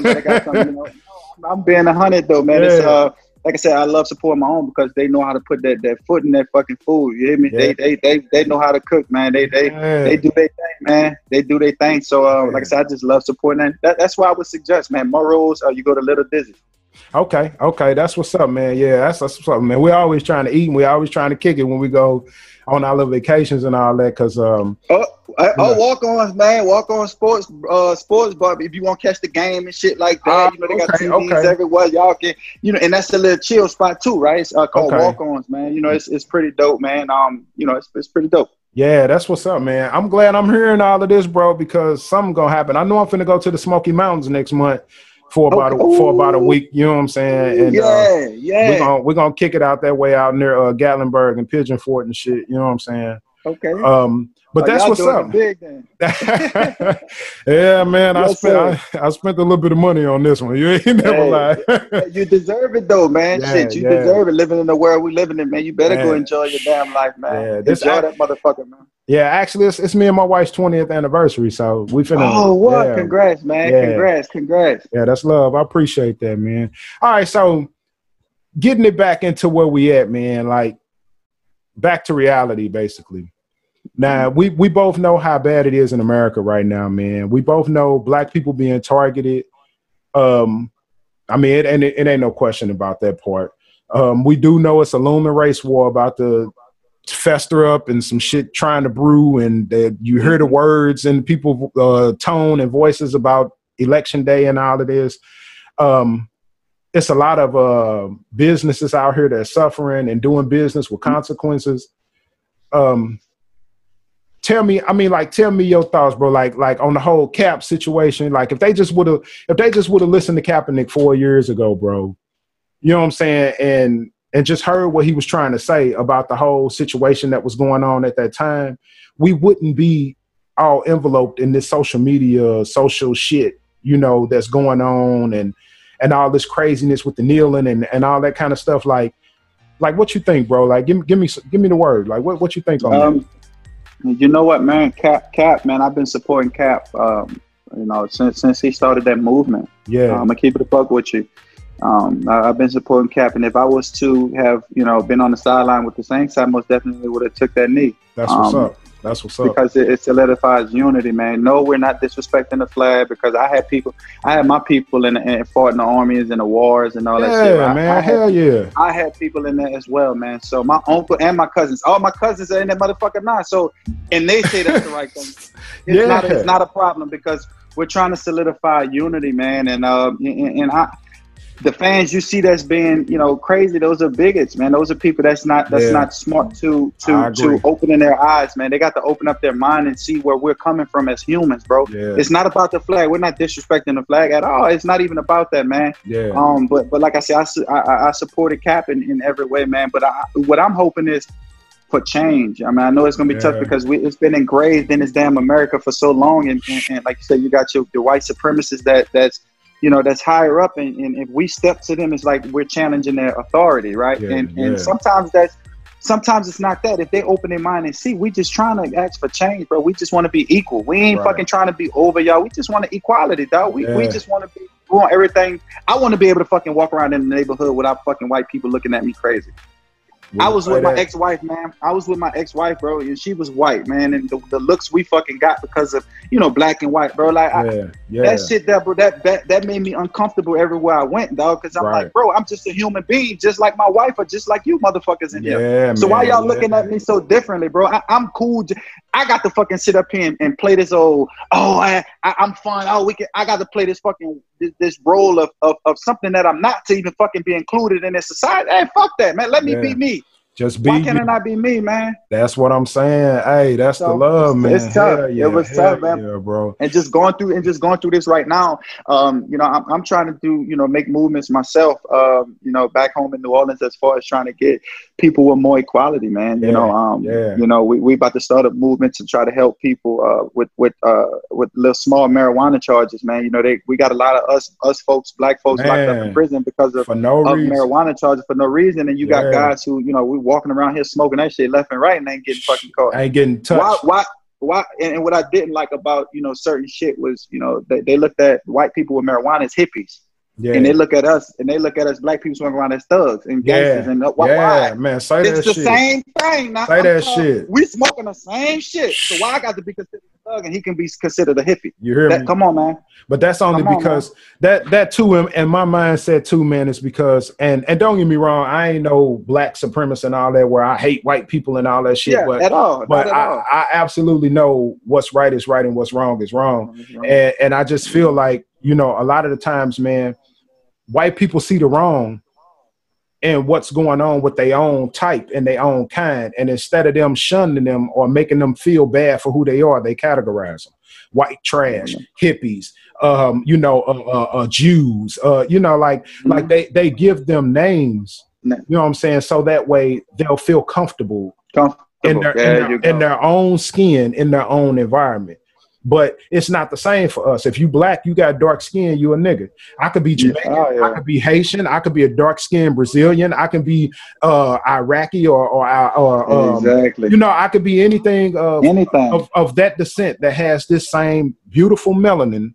I'm being 100 though, man. It's like I said, I love supporting my own because they know how to put that foot in that fucking food. You hear me? Yeah. They know how to cook, man. They do their thing, man. They do their thing. So like I said, I just love supporting that. That's why I would suggest, man, Murrow's, you go to Little Dizzy.
Okay, that's what's up, man. Yeah, that's what's up, man. We're always trying to eat, and we're always trying to kick it when we go on our little vacations and all that. Cause
walk-ons, man. Walk-on sports bar. If you want to catch the game and shit like that, you know they got TVs everywhere. Y'all can, you know, and that's a little chill spot too, right? It's called Walk-ons, man. You know, it's pretty dope, man. You know, it's pretty dope.
Yeah, that's what's up, man. I'm glad I'm hearing all of this, bro, because something gonna happen. I know I'm finna go to the Smoky Mountains next month for about a week. You know what I'm saying? And we're gonna kick it out that way out near Gatlinburg and Pigeon Forge and shit. You know what I'm saying?
Okay.
But that's what's up. Big, then. Yeah, man. I spent a little bit of money on this one. You ain't never lied.
You deserve it though, man. Yeah, shit, you deserve it. Living in the world we living in, man. You better go enjoy your damn life, man. Yeah, enjoy that motherfucker, man.
Yeah, actually, it's me and my wife's 20th anniversary, so we finna.
Oh, what? Yeah. Congrats, man. Yeah. Congrats.
Yeah, that's love. I appreciate that, man. All right, so getting it back into where we at, man, like back to reality, basically. Now, we both know how bad it is in America right now, man. We both know Black people being targeted. I mean, it ain't no question about that part. We do know it's a looming race war about to fester up and some shit trying to brew, and you hear the words and people tone and voices about election day and all of this. It's a lot of businesses out here that are suffering and doing business with consequences. Tell me your thoughts, bro. Like on the whole Cap situation. Like if they just would have listened to Kaepernick 4 years ago, bro. You know what I'm saying? And just heard what he was trying to say about the whole situation that was going on at that time, we wouldn't be all enveloped in this social media, social shit, you know, that's going on and all this craziness with the kneeling and all that kind of stuff. Like what you think, bro? Like give me the word. Like what you think on that?
You know what, man? Cap, man, I've been supporting Cap, you know, since he started that movement. Yeah, I'm gonna keep it a buck with you. I've been supporting Cap, and if I was to have, you know, been on the sideline with the Saints, I most definitely would have took that knee.
That's what's up. That's what's up.
Because it solidifies unity, man. No, we're not disrespecting the flag, because I had my people and fought in the armies and the wars and all that shit.
Yeah, man. Hell yeah.
I had people in there as well, man. So my uncle and my cousins, all my cousins are in that motherfucker now. So, and they say that's the right thing. It's not a problem, because we're trying to solidify unity, man. And the fans you see that's being, you know, crazy, those are bigots, man. Those are people that's not smart to opening their eyes, man. They got to open up their mind and see where we're coming from as humans, bro. Yeah. It's not about the flag. We're not disrespecting the flag at all. It's not even about that, man. Yeah. But like I said, I supported Cap in every way, man. But what I'm hoping is for change. I mean, I know it's gonna be tough because it's been engraved in this damn America for so long, and like you said, you got your white supremacists that's you know, that's higher up, and if we step to them, it's like we're challenging their authority, right? And sometimes it's not that. If they open their mind and see, we just trying to ask for change, bro. We just want to be equal. We ain't fucking trying to be over y'all. We just want equality, dog. We just want to be. We want everything. I want to be able to fucking walk around in the neighborhood without fucking white people looking at me crazy. I was with my ex-wife, man. I was with my ex-wife, bro, and she was white, man. And the looks we fucking got because of, you know, black and white, bro. Like that shit, bro, that made me uncomfortable everywhere I went, dog. Because I'm like, bro, I'm just a human being, just like my wife or just like you motherfuckers in here. So why y'all looking at me so differently, bro? I'm cool. I got to fucking sit up here and play this old. I'm fun. I got to play this fucking this role of something that I'm not to even fucking be included in this society. Hey, fuck that, man. Let me be me.
Just be.
Why can't it not be me, man?
That's what I'm saying. Hey, that's the love, man.
It's tough.
Yeah,
it was tough, man.
Yeah, bro.
And just going through this right now. You know, I'm trying to do, you know, make movements myself. You know, back home in New Orleans, as far as trying to get people with more equality, man. You know, you know, we about to start a movement to try to help people with little small marijuana charges, man. You know, we got a lot of us folks, black folks, locked up in prison because of marijuana charges for no reason. And you got guys who, you know, we walking around here smoking that shit left and right and ain't getting fucking caught.
Ain't getting touched.
Why? And what I didn't like about, you know, certain shit was, you know, they looked at white people with marijuana as hippies. Yeah. And they look at us black people smoking around as thugs and gangsters. And why?
Man, say that shit.
It's the same thing. Now,
say that shit.
We smoking the same shit. So why I got to be considered a thug and he can be considered a hippie?
You hear me?
Come on, man.
But that's only because that too, and my mindset too, man, is because, and don't get me wrong, I ain't no black supremacist and all that where I hate white people and all that shit.
Yeah, at all.
But I absolutely know what's right is right and what's wrong is wrong. And I just feel like, you know, a lot of the times, man, white people see the wrong in what's going on with their own type and their own kind. And instead of them shunning them or making them feel bad for who they are, they categorize them. White trash, hippies, you know, Jews, you know, like they give them names, you know what I'm saying? So that way they'll feel comfortable in their own skin, in their own environment. But it's not the same for us. If you black, you got dark skin, you a nigga. I could be Jamaican, I could be Haitian, I could be a dark skinned Brazilian, I can be Iraqi or
exactly.
You know, I could be anything of that descent that has this same beautiful melanin,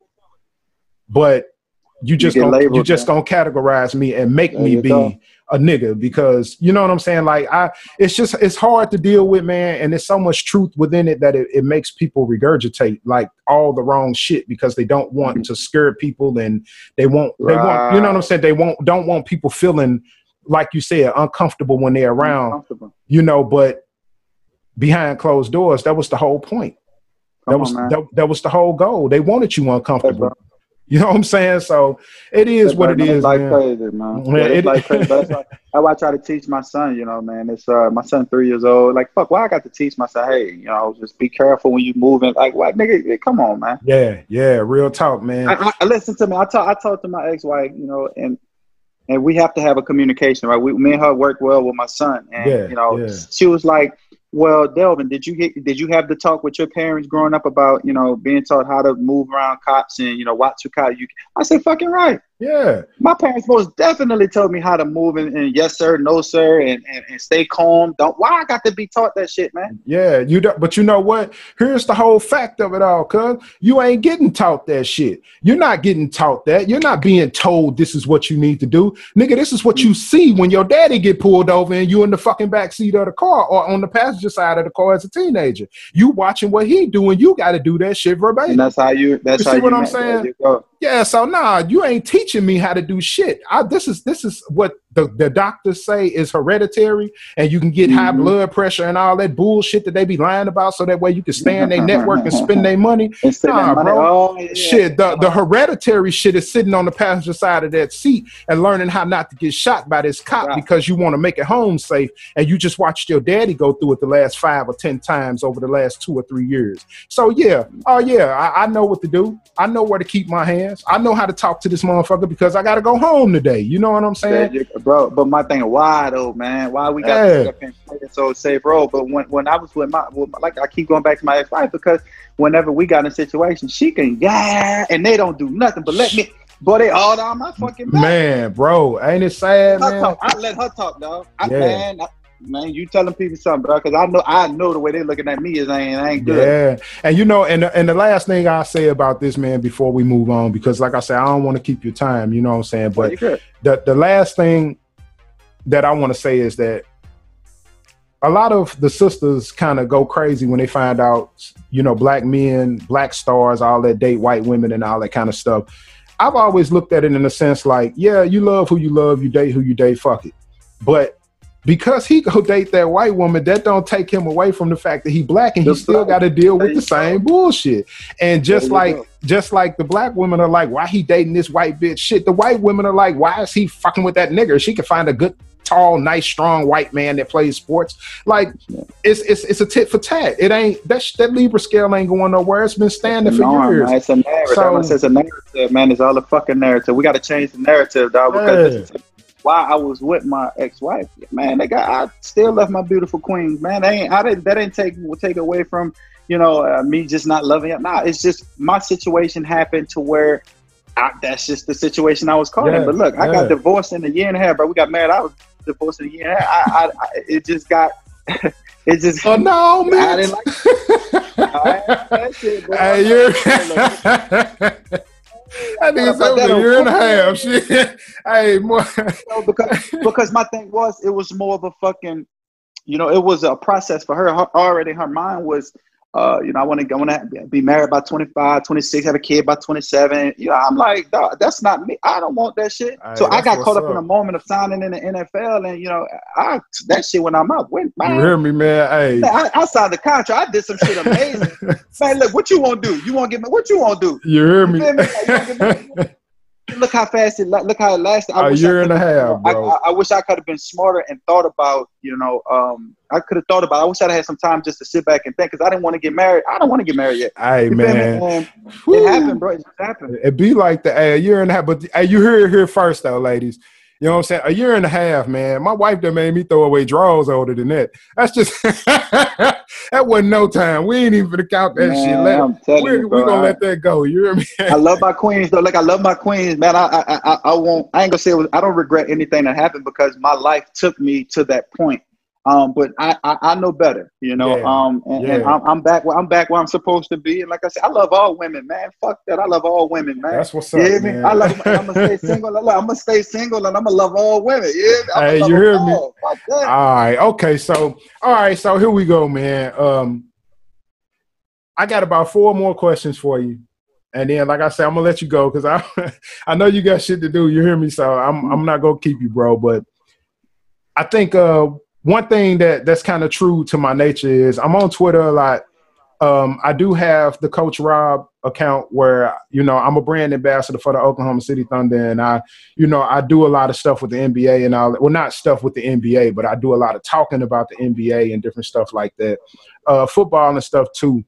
but you just gonna categorize me and make me be a nigga, because you know what I'm saying? Like it's hard to deal with, man, and there's so much truth within it that it makes people regurgitate like all the wrong shit because they don't want to scare people, and they want you know what I'm saying? They don't want people feeling, like you said, uncomfortable when they're around, you know, but behind closed doors, that was the whole point. That was the whole goal. They wanted you uncomfortable. You know what I'm saying? So it is what it is,
man. Crazy, man. It's like crazy. That's why I try to teach my son, you know, man. It's my son 3 years old. Like, fuck, why I got to teach my son, hey, you know, just be careful when you moving. Like, what, nigga? Come on, man.
Yeah, real talk, man.
I listen to me. I talked to my ex-wife, you know, and we have to have a communication, right? Me and her work well with my son, and you know, she was like, well, Delvin, did you have the talk with your parents growing up about, you know, being taught how to move around cops and, you know, watch your cop? I said, fucking right.
Yeah.
My parents most definitely told me how to move and yes, sir, no, sir, and stay calm. Why I got to be taught that shit, man?
Yeah, but you know what? Here's the whole fact of it all, cuz. You ain't getting taught that shit. You're not getting taught that. You're not being told this is what you need to do. Nigga, this is what you see when your daddy get pulled over and you in the fucking back seat of the car or on the passenger side of the car as a teenager. You watching what he doing, you got to do that shit verbatim.
And that's how you
see what I'm saying? Yeah, so you ain't teaching me how to do shit. This is what the doctors say is hereditary, and you can get high blood pressure and all that bullshit that they be lying about, so that way you can stay in their network and spend their money. Bro. Shit, the hereditary shit is sitting on the passenger side of that seat and learning how not to get shot by this cop because you want to make it home safe, and you just watched your daddy go through it the last 5 or 10 times over the last 2 or 3 years. So I know what to do. I know where to keep my hands. I know how to talk to this motherfucker because I got to go home today. You know what I'm saying?
Bro, but my thing, why though, man? Why we got to play it so safe role? But when I was with like I keep going back to my ex-wife, because whenever we got in a situation, she can and they don't do nothing but let me. Boy, they all down my fucking back.
Man, bro, ain't it sad, man?
I let her talk, dog. Man, you telling people something, bro? Because I know the way they looking at me is I ain't good.
Yeah, and you know, and the last thing I say about this, man, before we move on, because like I said, I don't want to keep your time. You know what I'm saying? But the last thing that I want to say is that a lot of the sisters kind of go crazy when they find out, you know, black men, black stars, all that date white women and all that kind of stuff. I've always looked at it in a sense like, yeah, you love who you date who you date, fuck it. But because he go date that white woman, that don't take him away from the fact that he black and he still got to deal with the same bullshit. And just like the black women are like, why he dating this white bitch? Shit, the white women are like, why is he fucking with that nigga? She can find a good, tall, nice, strong white man that plays sports. Like it's a tit for tat. It ain't that Libra scale ain't going nowhere. It's been standing for years.
Man. It's a narrative. It's a narrative, man. It's all a fucking narrative. We got to change the narrative, dog. Because while I was with my ex-wife, man, I still left my beautiful queen, man. That didn't take away from, you know, me just not loving it. Nah, it's just my situation happened to where that's just the situation I was caught in. But look, I got divorced in a year and a half, bro. We got married. I was divorced in a year and a half. It just got. It just.
Oh no, man!
I didn't like that shit, bro.
Hey, I think it's over a year and a half. Shit. Hey, more.
Because my thing was, it was more of a fucking, you know, it was a process for her. Already, her mind was, you know, I want to be married by 25, 26, have a kid by 27. You know, I'm like, dog, that's not me. I don't want that shit. So I got caught up in a moment of signing in the NFL, and you know, that shit when I'm up. You
hear me, man? Hey,
outside the contract, I did some shit amazing. Man, look, what you want to do? You want to get me? What you want to do?
You hear me?
Look how fast look how it lasted.
A year and a half, bro.
I wish I could have been smarter and thought about, you know, I could have thought about. I wish I'd had some time just to sit back and think, because I didn't want to get married. I don't want to get married yet.
Hey, man.
It happened, bro. It just happened.
It be like a year and a half. But hey, you hear it here first, though, ladies. You know what I'm saying? A year and a half, man. My wife done made me throw away drawers older than that. That's just that wasn't no time. We ain't even gonna count that shit. We're gonna let that go. You hear me?
I love my queens though. Like I love my queens, man. I ain't gonna say I don't regret anything that happened because my life took me to that point. But I know better, you know. And I'm back where I'm supposed to be. And like I said, I love all women, man. Fuck that. I love all women, man.
That's what's up, man.
I'm gonna stay single. I'm gonna stay single, and I'm gonna love all women. Yeah.
Hey, you hear me? Fuck that. All right. Okay. So here we go, man. I got about 4 more questions for you. And then, like I said, I'm gonna let you go because I know you got shit to do. You hear me? So I'm not gonna keep you, bro. But I think one thing that's kind of true to my nature is I'm on Twitter a lot. I do have the Coach Rob account where, you know, I'm a brand ambassador for the Oklahoma City Thunder. And I do a lot of stuff with the NBA and all. Well, not stuff with the NBA, but I do a lot of talking about the NBA and different stuff like that. Football and stuff too.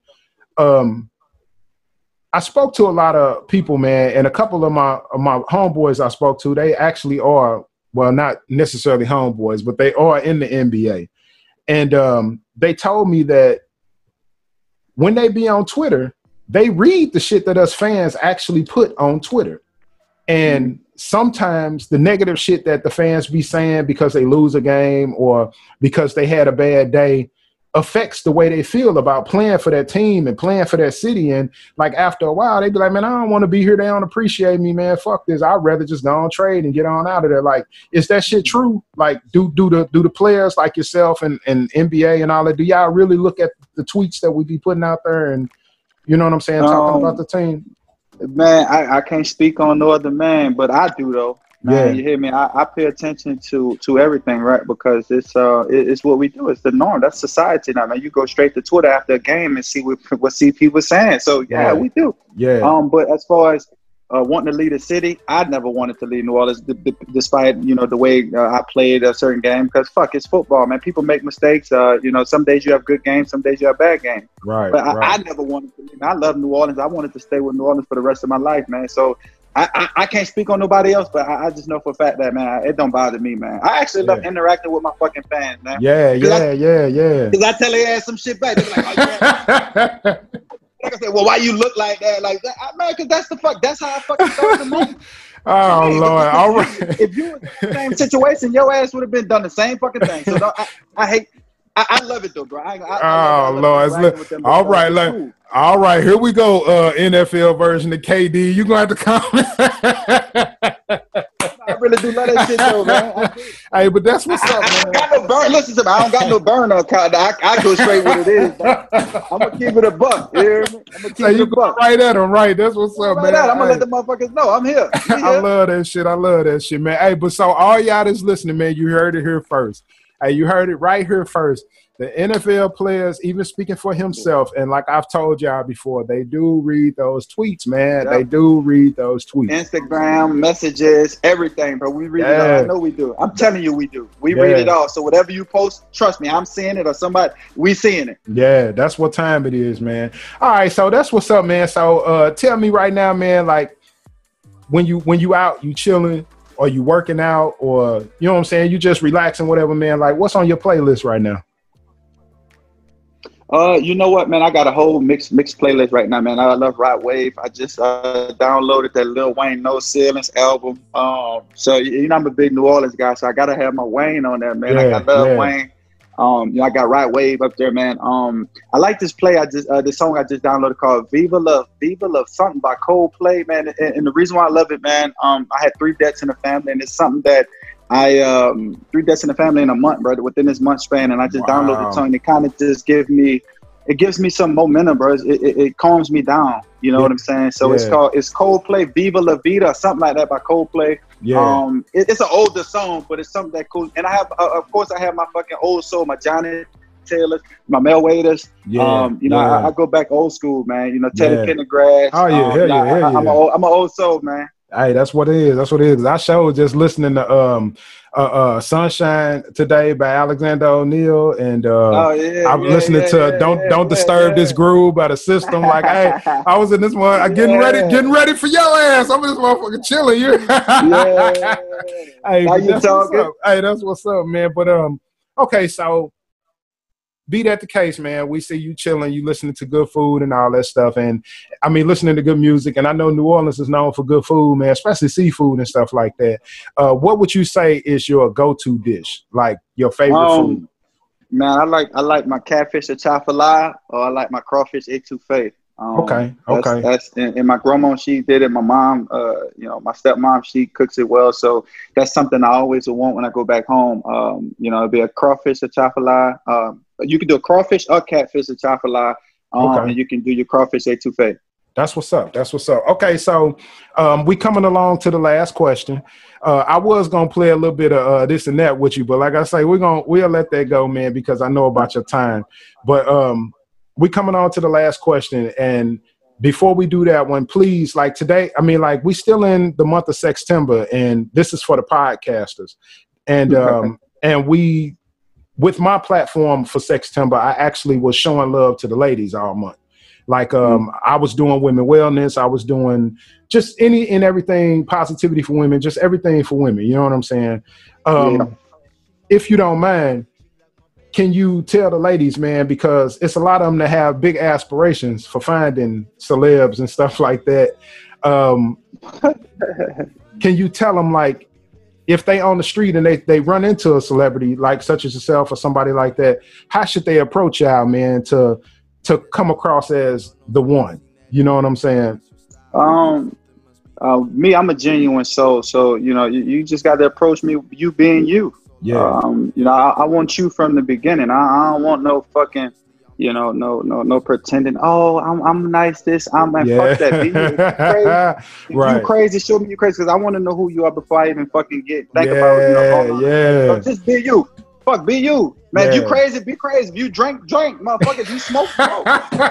I spoke to a lot of people, man, and a couple of my homeboys I spoke to, they actually are, well, not necessarily homeboys, but they are in the NBA. And they told me that when they be on Twitter, they read the shit that us fans actually put on Twitter. And sometimes the negative shit that the fans be saying because they lose a game or because they had a bad day affects the way they feel about playing for that team and playing for that city. And like after a while, they be like, man, I don't want to be here. They don't appreciate me, man. Fuck this. I'd rather just go on trade and get on out of there. Like, is that shit true? Like, do the players like yourself and NBA and all that, do y'all really look at the tweets that we be putting out there and, you know what I'm saying, talking about the team?
Man, I can't speak on no other man, but I do though. Man, you hear me? I pay attention to everything, right? Because it's what we do. It's the norm. That's society now, man. You go straight to Twitter after a game and see what CP was saying. So yeah, we do.
Yeah.
But as far as wanting to lead a city, I never wanted to lead New Orleans, despite the way I played a certain game. Because fuck, it's football, man. People make mistakes. Some days you have good games, some days you have bad games.
Right.
But I never wanted to lead. I love New Orleans. I wanted to stay with New Orleans for the rest of my life, man. So. I can't speak on nobody else, but I just know for a fact that, man, it don't bother me, man. I actually love interacting with my fucking fans, man.
Yeah.
Because I tell their ass some shit back. They're like, oh, yeah. Like I said, well, why you look like that? Like that? Man, because that's how I fucking thought the money.
Oh, Lord. All right.
If you were in the same situation, your ass would have been done the same fucking thing. So I love it though, bro.
Lord. All right, here we go. NFL version of KD. You're going to have to comment.
I really do love that shit though, man.
Hey, but that's what's up, man.
I don't got no burn. Listen to me. I don't got no burn account. I go straight what it is. Man. I'm going to keep it a buck. You hear me? I'm going to keep it a buck.
Right at them, right? That's what's up, man.
I'm going to let the motherfuckers know I'm here.
I love that shit. Man. Hey, but so all y'all that's listening, man, you heard it here first. Hey, you heard it right here first. The NFL players, even speaking for himself, and like I've told y'all before, they do read those tweets, man. Yep. They do read those tweets.
Instagram, messages, everything, bro. We read it all. I know we do. I'm telling you we do. We read it all. So whatever you post, trust me, I'm seeing it or somebody, we seeing it.
Yeah, that's what time it is, man. All right, so that's what's up, man. So tell me right now, man, like when you out, you chilling, or you working out, or you know what I'm saying, you just relaxing, whatever, man. Like what's on your playlist right now?
You know what, man? I got a whole mixed playlist right now, man. I love Rod Wave. I just downloaded that Lil Wayne No Ceilings album. So I'm a big New Orleans guy, so I gotta have my Wayne on there, man. I love Wayne. I got Rod Wave up there, man. I like this play. This song I just downloaded called Viva Love something by Coldplay, man. And the reason why I love it, man, I had 3 deaths in the family, and it's something that 3 deaths in the family in a month, brother, within this month span, and I just downloaded the song. It kind of just gives me some momentum, bro. It calms me down. You know what I'm saying? So it's Coldplay, Viva La Vida, something like that by Coldplay. Yeah. It's an older song, but it's something that cool. And I have, of course, I have my fucking old soul, my Johnny Taylor, my Mel Waiters. I go back old school, man. Teddy Pendergrass.
Oh yeah,
I'm an old soul, man.
Hey, that's what it is. That's what it is. I showed just listening to Sunshine Today by Alexander O'Neal, and I'm listening to Don't Disturb This Groove by The System. Like, hey, I was in this one getting ready for your ass. I'm in this motherfucker chilling. Hey, that's what's up. Hey, that's what's up, man. But okay, so be that the case, man. We see you chilling, you listening to good food and all that stuff, and I mean listening to good music. And I know New Orleans is known for good food, man, especially seafood and stuff like that. What would you say is your go-to dish, like your favorite food?
Man, I like my catfish etouffee, or I like my crawfish etouffee.
Okay.
That's and my grandma, she did it. My mom, my stepmom, she cooks it well. So that's something I always want when I go back home. It'd be a crawfish etouffee. You can do a crawfish or catfish etouffee, and you can do your crawfish etouffee.
That's what's up. That's what's up. Okay, so we coming along to the last question. I was gonna play a little bit of this and that with you, but like I say, we'll let that go, man, because I know about your time. But we coming on to the last question, and before we do that one, please, like today, I mean, like we still in the month of September, and this is for the podcasters, and and we, with my platform for September, I actually was showing love to the ladies all month. Like I was doing women wellness, I was doing just any and everything, positivity for women, just everything for women. You know what I'm saying? If you don't mind, can you tell the ladies, man, because it's a lot of them that have big aspirations for finding celebs and stuff like that. Can you tell them, like, if they on the street and they run into a celebrity like such as yourself or somebody like that, how should they approach y'all, man, to come across as the one? You know what I'm saying?
Me, I'm a genuine soul. So, you just got to approach me, you being you.
Yeah.
I want you from the beginning. I don't want no fucking, no pretending. Oh, I'm nice. Fuck that. Be you. Right. You crazy? Show me you crazy, because I want to know who you are before I even fucking think about. So just be you. Fuck, be you, man. If you crazy, be crazy. If you drink, motherfucker. If you smoke, smoke.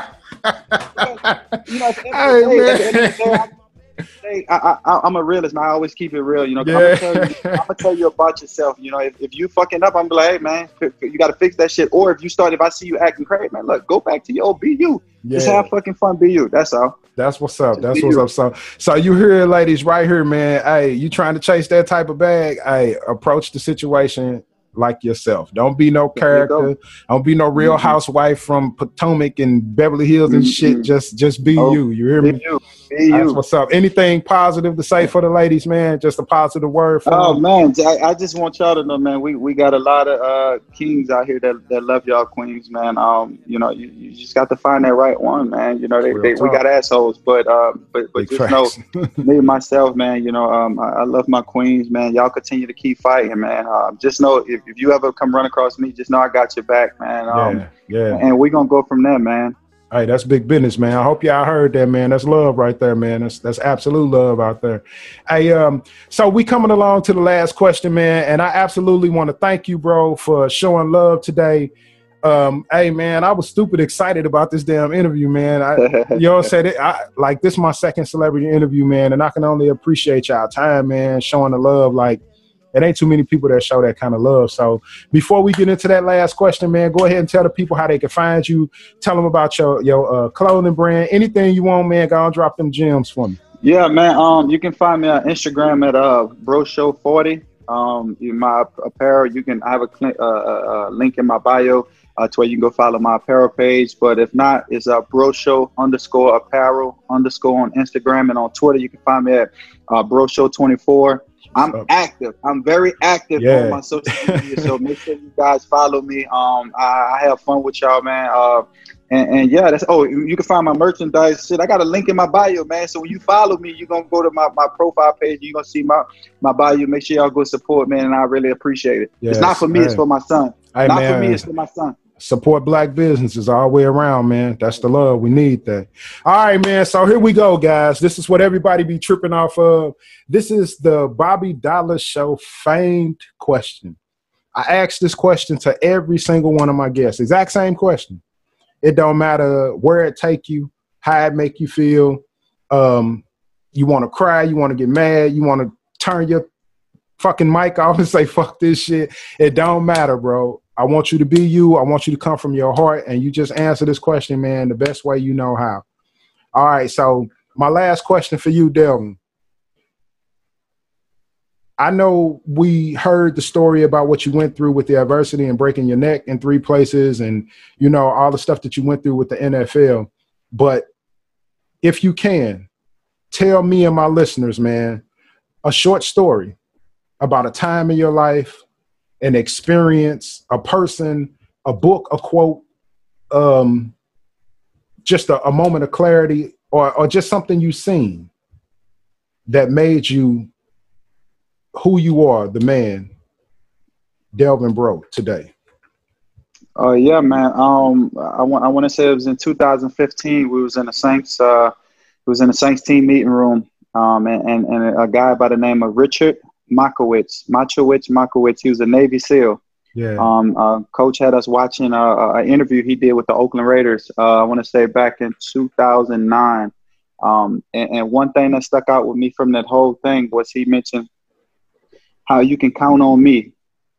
I'm a realist, man. I always keep it real, I'm gonna tell you about yourself. If you fucking up, I'm gonna be like, hey, man, you gotta fix that shit. Or if I see you acting crazy, man, look, go back to your be you. Just have fucking fun, be you. That's all.
That's what's up. That's what's up. So you hear, ladies, right here, man. Hey, you trying to chase that type of bag? Hey, approach the situation like yourself. Don't be no character. Don't be no Real Housewife from Potomac and Beverly Hills and shit. Just be you. You hear me? That's what's up. Anything positive to say for the ladies, man? Just a positive word for them?
Man, I just want y'all to know, man, we got a lot of kings out here that love y'all queens, man. You just got to find that right one, man. We got assholes, but just know, me and myself, man, I love my queens, man. Y'all continue to keep fighting, man. Just know if you ever come run across me, just know I got your back, man. And we're gonna go from there, man.
Hey, that's big business, man. I hope y'all heard that, man. That's love right there, man. That's absolute love out there. Hey, so we coming along to the last question, man, and I absolutely want to thank you, bro, for showing love today. Hey, man, I was stupid excited about this damn interview, man. Like, this is my second celebrity interview, man, and I can only appreciate y'all time, man, showing the love. Like, it ain't too many people that show that kind of love. So before we get into that last question, man, go ahead and tell the people how they can find you. Tell them about your clothing brand. Anything you want, man, go and drop them gems for me.
Yeah, man. You can find me on Instagram at BroShow40. My apparel, I have a link in my bio to where you can go follow my apparel page. But if not, it's BroShow_apparel_ on Instagram, and on Twitter you can find me at BroShow24. I'm active. I'm very active on my social media, so make sure you guys follow me. I have fun with y'all, man. That's you can find my merchandise. Shit, I got a link in my bio, man. So when you follow me, you're gonna go to my profile page. You're gonna see my bio. Make sure y'all go support, man, and I really appreciate it. Yes, it's not for me, it's for my son. For me, it's for my son.
Support black businesses all the way around, man. That's the love. We need that. All right, man. So here we go, guys. This is what everybody be tripping off of. This is the Bobby Dollar Show famed question. I ask this question to every single one of my guests. Exact same question. It don't matter where it take you, how it make you feel. You want to cry, you want to get mad, you want to turn your fucking mic off and say, fuck this shit. It don't matter, bro. I want you to be you. I want you to come from your heart, and you just answer this question, man, the best way you know how. All right, so my last question for you, Delvin. I know we heard the story about what you went through with the adversity and breaking your neck in 3 places and, you know, all the stuff that you went through with the NFL. But if you can, tell me and my listeners, man, a short story about a time in your life, an experience, a person, a book, a quote, just a moment of clarity or just something you've seen that made you who you are, the man, Delvin Breaux, today.
Yeah, man. I want to say it was in 2015. We was in the Saints. Team meeting room. And a guy by the name of Richard Makowicz. He was a Navy SEAL.
Yeah.
Coach had us watching an interview he did with the Oakland Raiders. I want to say back in 2009. And one thing that stuck out with me from that whole thing was he mentioned how you can count on me.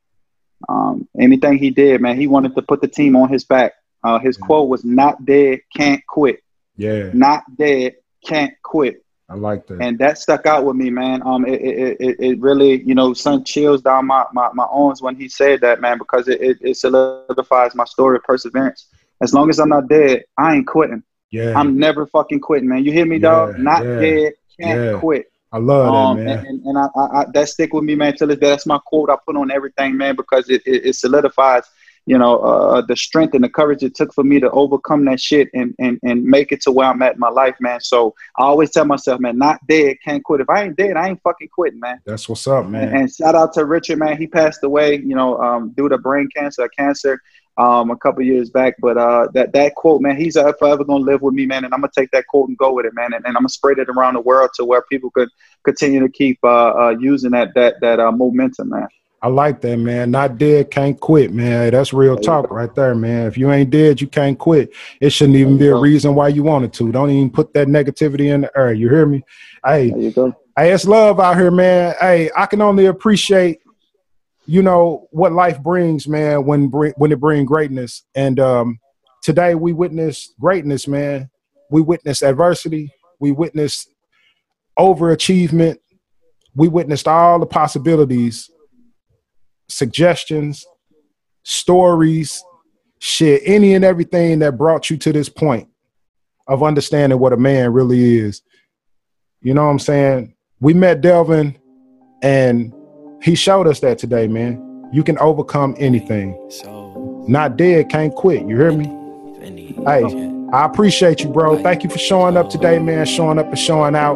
Anything he did, man, he wanted to put the team on his back. His quote was, "Not dead, can't quit."
Yeah.
Not dead, can't quit.
I like that.
And that stuck out with me, man. It really, you know, sent chills down my arms when he said that, man, because it solidifies my story of perseverance. As long as I'm not dead, I ain't quitting.
Yeah.
I'm never fucking quitting, man. You hear me, dog? Not dead, can't quit.
I love that, man.
And I that stick with me, man, till this day. That's my quote I put on everything, man, because it solidifies, you know, the strength and the courage it took for me to overcome that shit and make it to where I'm at in my life, man. So I always tell myself, man, not dead, can't quit. If I ain't dead, I ain't fucking quitting, man.
That's what's up, man.
And shout out to Richard, man. He passed away, you know, due to brain cancer, a couple years back. But that quote, man, he's forever gonna live with me, man. And I'm gonna take that quote and go with it, man. And I'm gonna spread it around the world to where people could continue to keep using that momentum, man.
I like that, man. Not dead, can't quit, man. That's real talk right there, man. If you ain't dead, you can't quit. It shouldn't even be a reason why you wanted to. Don't even put that negativity in the air. You hear me? Hey,
there you go.
Hey, it's love out here, man. Hey, I can only appreciate, you know, what life brings, man, when it brings greatness. And today we witnessed greatness, man. We witnessed adversity. We witnessed overachievement. We witnessed all the possibilities, suggestions, stories, shit, any and everything that brought you to this point of understanding what a man really is. You know what I'm saying? We met Delvin, and he showed us that today, man. You can overcome anything. Not dead, can't quit. You hear me? Hey, I appreciate you, bro. Thank you for showing up today, man. Showing up and showing out.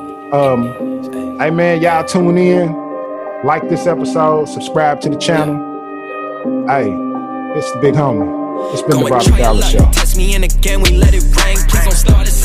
Hey, man, y'all tune in. Like this episode. Subscribe to the channel. Hey, it's the big homie. It's been the Robert Dollar Show.
Test me in again, we let it rain. Please don't start